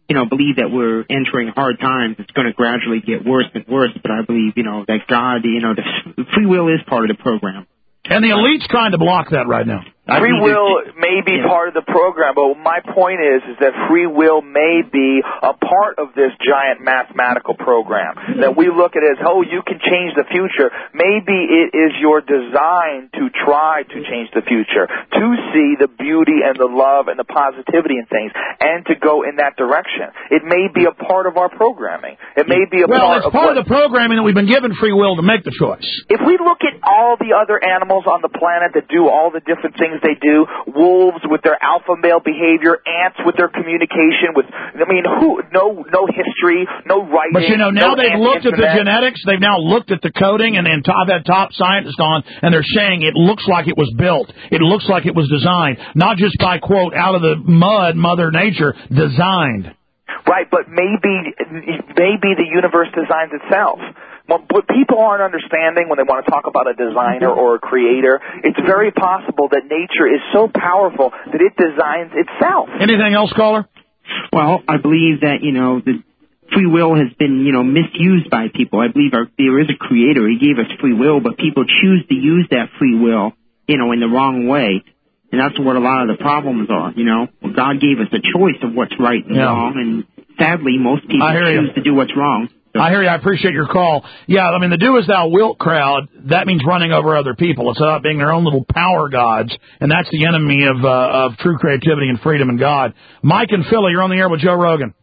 you know, believe that we're entering hard times. It's going to gradually get worse and worse, but I believe, you know, that God, you know, the free will is part of the program. And the elite's trying to block that right now. Free will may be part of the program, but my point is is that free will may be a part of this giant mathematical program. That we look at it as, oh, you can change the future. Maybe it is your design to try to change the future, to see the beauty and the love and the positivity in things, and to go in that direction. It may be a part of our programming. It may be a well, part it's of part what, of the programming that we've been given free will to make the choice. If we look at all the other animals on the planet that do all the different things they do, wolves with their alpha male behavior, ants with their communication, with, I mean, who, no, no history, no writing. But you know, now no they've looked at the internet. genetics, they've now looked at the coding, and, and I've had top scientists on, and they're saying it looks like it was built. It looks like it was designed, not just by, quote, out of the mud, Mother Nature, designed. Right, but maybe, maybe the universe designs itself. What people aren't understanding when they want to talk about a designer or a creator, it's very possible that nature is so powerful that it designs itself. Anything else, caller? Well, I believe that, you know, the free will has been, you know, misused by people. I believe our, there is a creator. He gave us free will, but people choose to use that free will, you know, in the wrong way. And that's what a lot of the problems are, you know. God gave us a choice of what's right and yeah. wrong, and sadly, most people choose you. to do what's wrong. I hear you. I appreciate your call. Yeah, I mean, the do as thou wilt crowd, that means running over other people. It's about being their own little power gods, and that's the enemy of uh, of true creativity and freedom and God. Mike and Philly, you're on the air with Joe Rogan.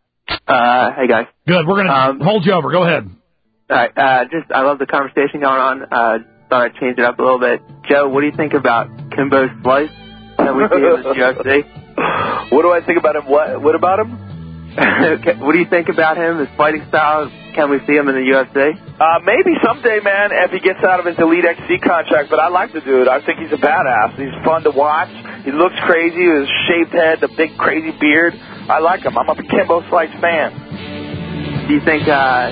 Uh, hey, guys. Good. We're going to um, hold you over. Go ahead. All right. Uh, just, I love the conversation going on. Uh, thought I'd change it up a little bit. Joe, what do you think about Kimbo Slice that we see in the U F C? What do I think about him? What, what about him? What do you think about him, his fighting style? Can we see him in the U F C? Uh, maybe someday, man, if he gets out of his Elite X C contract. But I like the dude. I think he's a badass. He's fun to watch. He looks crazy with his shaved head, the big crazy beard. I like him. I'm a Kimbo Slice fan. Do you think... Uh...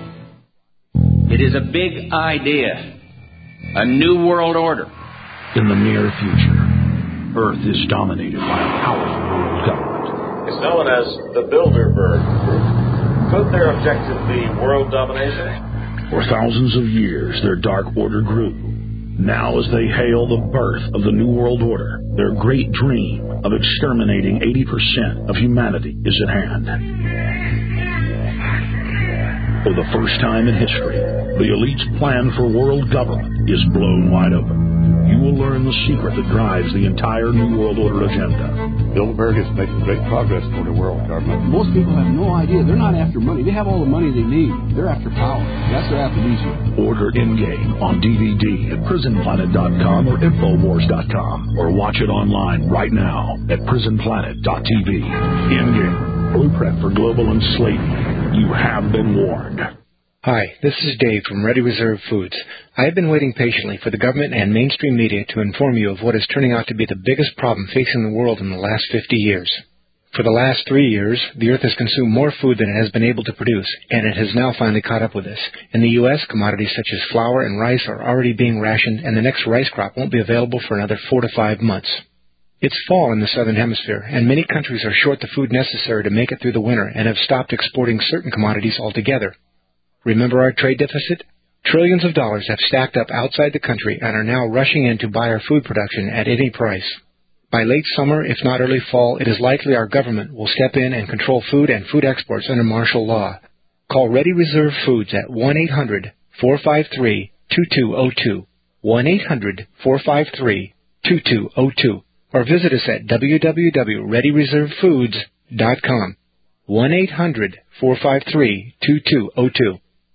It is a big idea. A new world order. In the near future, Earth is dominated by a powerful world government. It's known as the Bilderberg Group. Could their objective be world domination? For thousands of years, their dark order grew. Now, as they hail the birth of the New World Order, their great dream of exterminating eighty percent of humanity is at hand. For the first time in history, the elite's plan for world government is blown wide open. You will learn the secret that drives the entire New World Order agenda. Bilderberg is making great progress toward a world government. Most people have no idea. They're not after money. They have all the money they need. They're after power. That's their aphrodisiac. Order In-Game on D V D at prison planet dot com or infowars dot com, or watch it online right now at prison planet dot t v. In-Game, blueprint for global enslavement. You have been warned. Hi, this is Dave from Ready Reserve Foods. I have been waiting patiently for the government and mainstream media to inform you of what is turning out to be the biggest problem facing the world in the last fifty years. For the last three years, the Earth has consumed more food than it has been able to produce, and it has now finally caught up with us. In the U S, commodities such as flour and rice are already being rationed, and the next rice crop won't be available for another four to five months. It's fall in the Southern Hemisphere, and many countries are short the food necessary to make it through the winter and have stopped exporting certain commodities altogether. Remember our trade deficit? Trillions of dollars have stacked up outside the country and are now rushing in to buy our food production at any price. By late summer, if not early fall, it is likely our government will step in and control food and food exports under martial law. Call Ready Reserve Foods at one eight hundred, four five three, two two zero two, one eight hundred, four five three, two two zero two, or visit us at w w w dot ready reserve foods dot com. one eight hundred, four five three, two two zero two.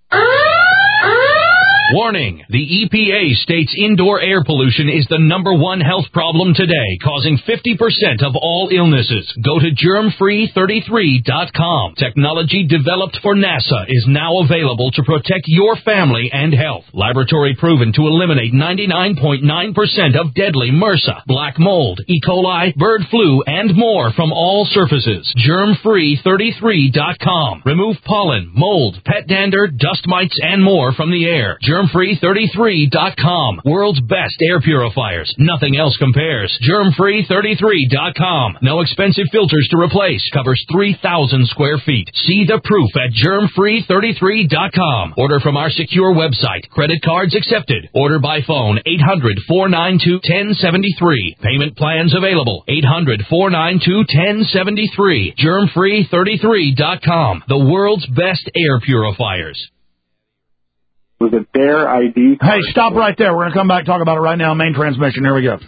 Warning! The E P A states indoor air pollution is the number one health problem today, causing fifty percent of all illnesses. Go to germ free thirty-three dot com. Technology developed for NASA is now available to protect your family and health. Laboratory proven to eliminate ninety-nine point nine percent of deadly MRSA, black mold, E. coli, bird flu, and more from all surfaces. germ free thirty-three dot com. Remove pollen, mold, pet dander, dust mites, and more from the air. germ germ free thirty-three dot com. World's best air purifiers. Nothing else compares. germ free thirty-three dot com. No expensive filters to replace. Covers three thousand square feet. See the proof at germ free thirty-three dot com. Order from our secure website. Credit cards accepted. Order by phone eight hundred, four nine two, one zero seven three. Payment plans available. eight hundred, four nine two, one zero seven three. germ free thirty-three dot com. The world's best air purifiers. Was a Dare I D card. Hey, stop right there. We're going to come back and talk about it right now. Main transmission. Here we go.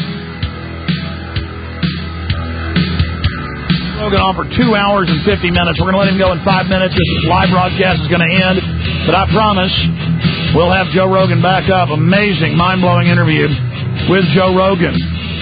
Logan on for two hours and fifty minutes. We're going to let him go in five minutes. This live broadcast is going to end. But I promise we'll have Joe Rogan back up. Amazing, mind-blowing interview with Joe Rogan.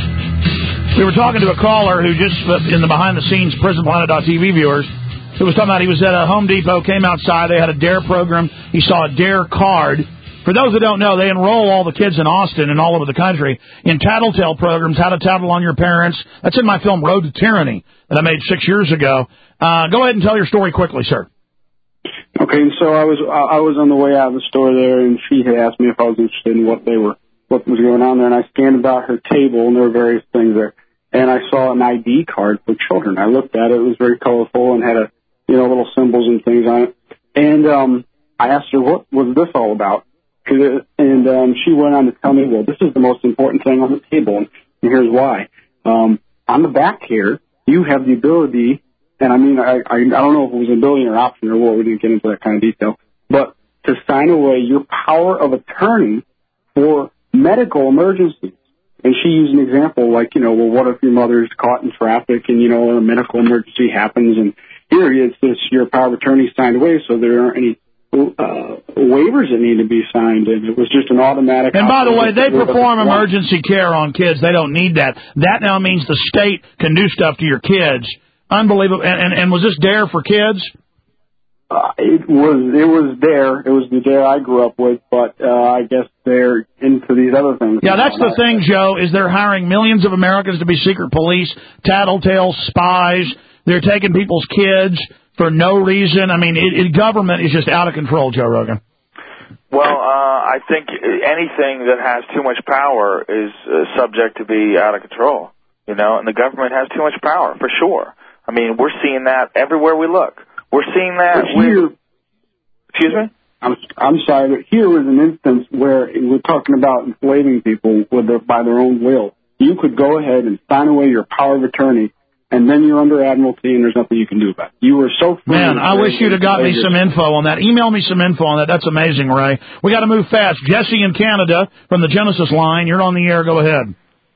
We were talking to a caller who just, in the behind-the-scenes prison planet dot t v viewers, who was talking about he was at a Home Depot, came outside, they had a DARE program, he saw a DARE card. For those that don't know, they enroll all the kids in Austin and all over the country in tattletale programs, how to tattle on your parents. That's in my film Road to Tyranny that I made six years ago. Uh, go ahead and tell your story quickly, sir. Okay, so I was I was on the way out of the store there, and she had asked me if I was interested in what they were, what was going on there, and I scanned about her table, and there were various things there. And I saw an I D card for children. I looked at it; it was very colorful and had a, you know, little symbols and things on it. And um, I asked her, what was this all about? And um, she went on to tell me, well, this is the most important thing on the table, and here's why. Um, on the back here, you have the ability, and I mean, I, I, I don't know if it was an ability or option or what, we didn't get into that kind of detail, but to sign away your power of attorney for medical emergencies. And she used an example like, you know, well, what if your mother's caught in traffic and, you know, a medical emergency happens, and here it's this, your power of attorney signed away, so there aren't any uh, waivers that need to be signed, and it was just an automatic. And by the way, they perform emergency care on kids. They don't need that. That now means the state can do stuff to your kids. Unbelievable. And, and, and was this DARE for kids? Uh, it was, it was DARE. It was the DARE I grew up with, but uh, I guess they're into these other things. Yeah, that's the thing, Joe, is they're hiring millions of Americans to be secret police, tattletale spies. They're taking people's kids for no reason. I mean, it, it, government is just out of control, Joe Rogan. Well, uh, I think anything that has too much power is uh, subject to be out of control, you know, and the government has too much power, for sure. I mean, we're seeing that everywhere we look. We're seeing that here, with... Excuse me? I'm, I'm sorry, but here was an instance where we're talking about enslaving people with their, by their own will. You could go ahead and sign away your power of attorney, and then you're under admiralty, and there's nothing you can do about it. You were so free. Man, I wish you'd have got me some info on that. Email me some info on that. That's amazing, Ray. We got to move fast. Jesse in Canada from the Genesis line. You're on the air. Go ahead.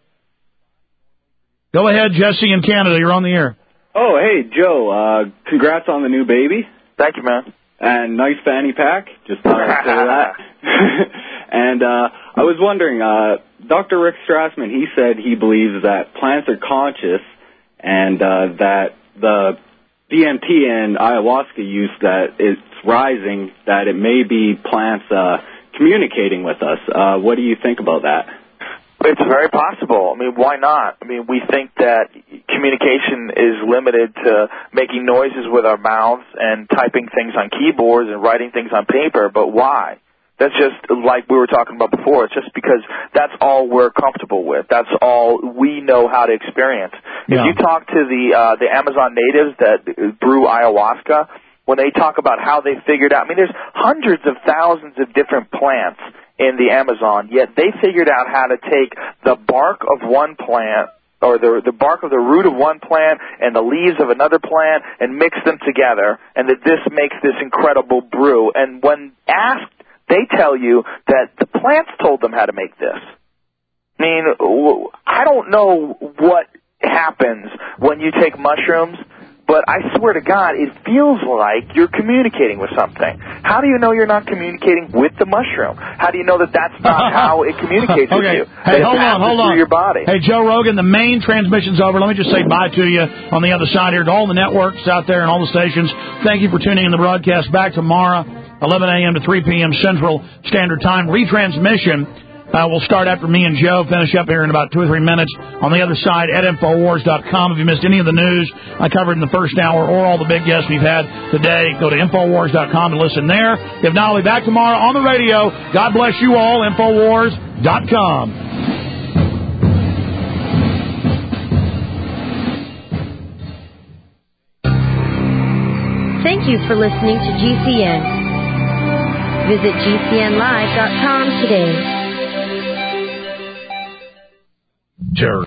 Go ahead, Jesse in Canada. You're on the air. Oh, hey, Joe. Uh, congrats on the new baby. Thank you, man. And nice fanny pack. Just thought I'd say that. And uh, I was wondering, uh, Doctor Rick Strassman, he said he believes that plants are conscious, and uh, that the D M T and ayahuasca use, that it's rising, that it may be plants uh, communicating with us. Uh, what do you think about that? It's very possible. I mean, why not? I mean, we think that communication is limited to making noises with our mouths and typing things on keyboards and writing things on paper, but why? That's just like we were talking about before. It's just because that's all we're comfortable with. That's all we know how to experience. Yeah. If you talk to the uh, the Amazon natives that brew ayahuasca, when they talk about how they figured out, I mean, there's hundreds of thousands of different plants in the Amazon, yet they figured out how to take the bark of one plant, or the the bark of the root of one plant and the leaves of another plant, and mix them together, and that this makes this incredible brew. And when asked, they tell you that the plants told them how to make this. I mean, I don't know what happens when you take mushrooms, but I swear to God, it feels like you're communicating with something. How do you know you're not communicating with the mushroom? How do you know that that's not how it communicates okay. with you? Hey, that hold on, hold on. Through your body. Hey, Joe Rogan, the main transmission's over. Let me just say bye to you on the other side here, to all the networks out there and all the stations. Thank you for tuning in the broadcast. Back tomorrow, eleven a.m. to three p.m. Central Standard Time. Retransmission Uh, we'll start after me and Joe finish up here in about two or three minutes. On the other side, at Infowars dot com. If you missed any of the news I covered in the first hour or all the big guests we've had today, go to Infowars dot com to listen there. If not, I'll be back tomorrow on the radio. God bless you all. Infowars dot com. Thank you for listening to G C N. Visit G C N live dot com today. Sure.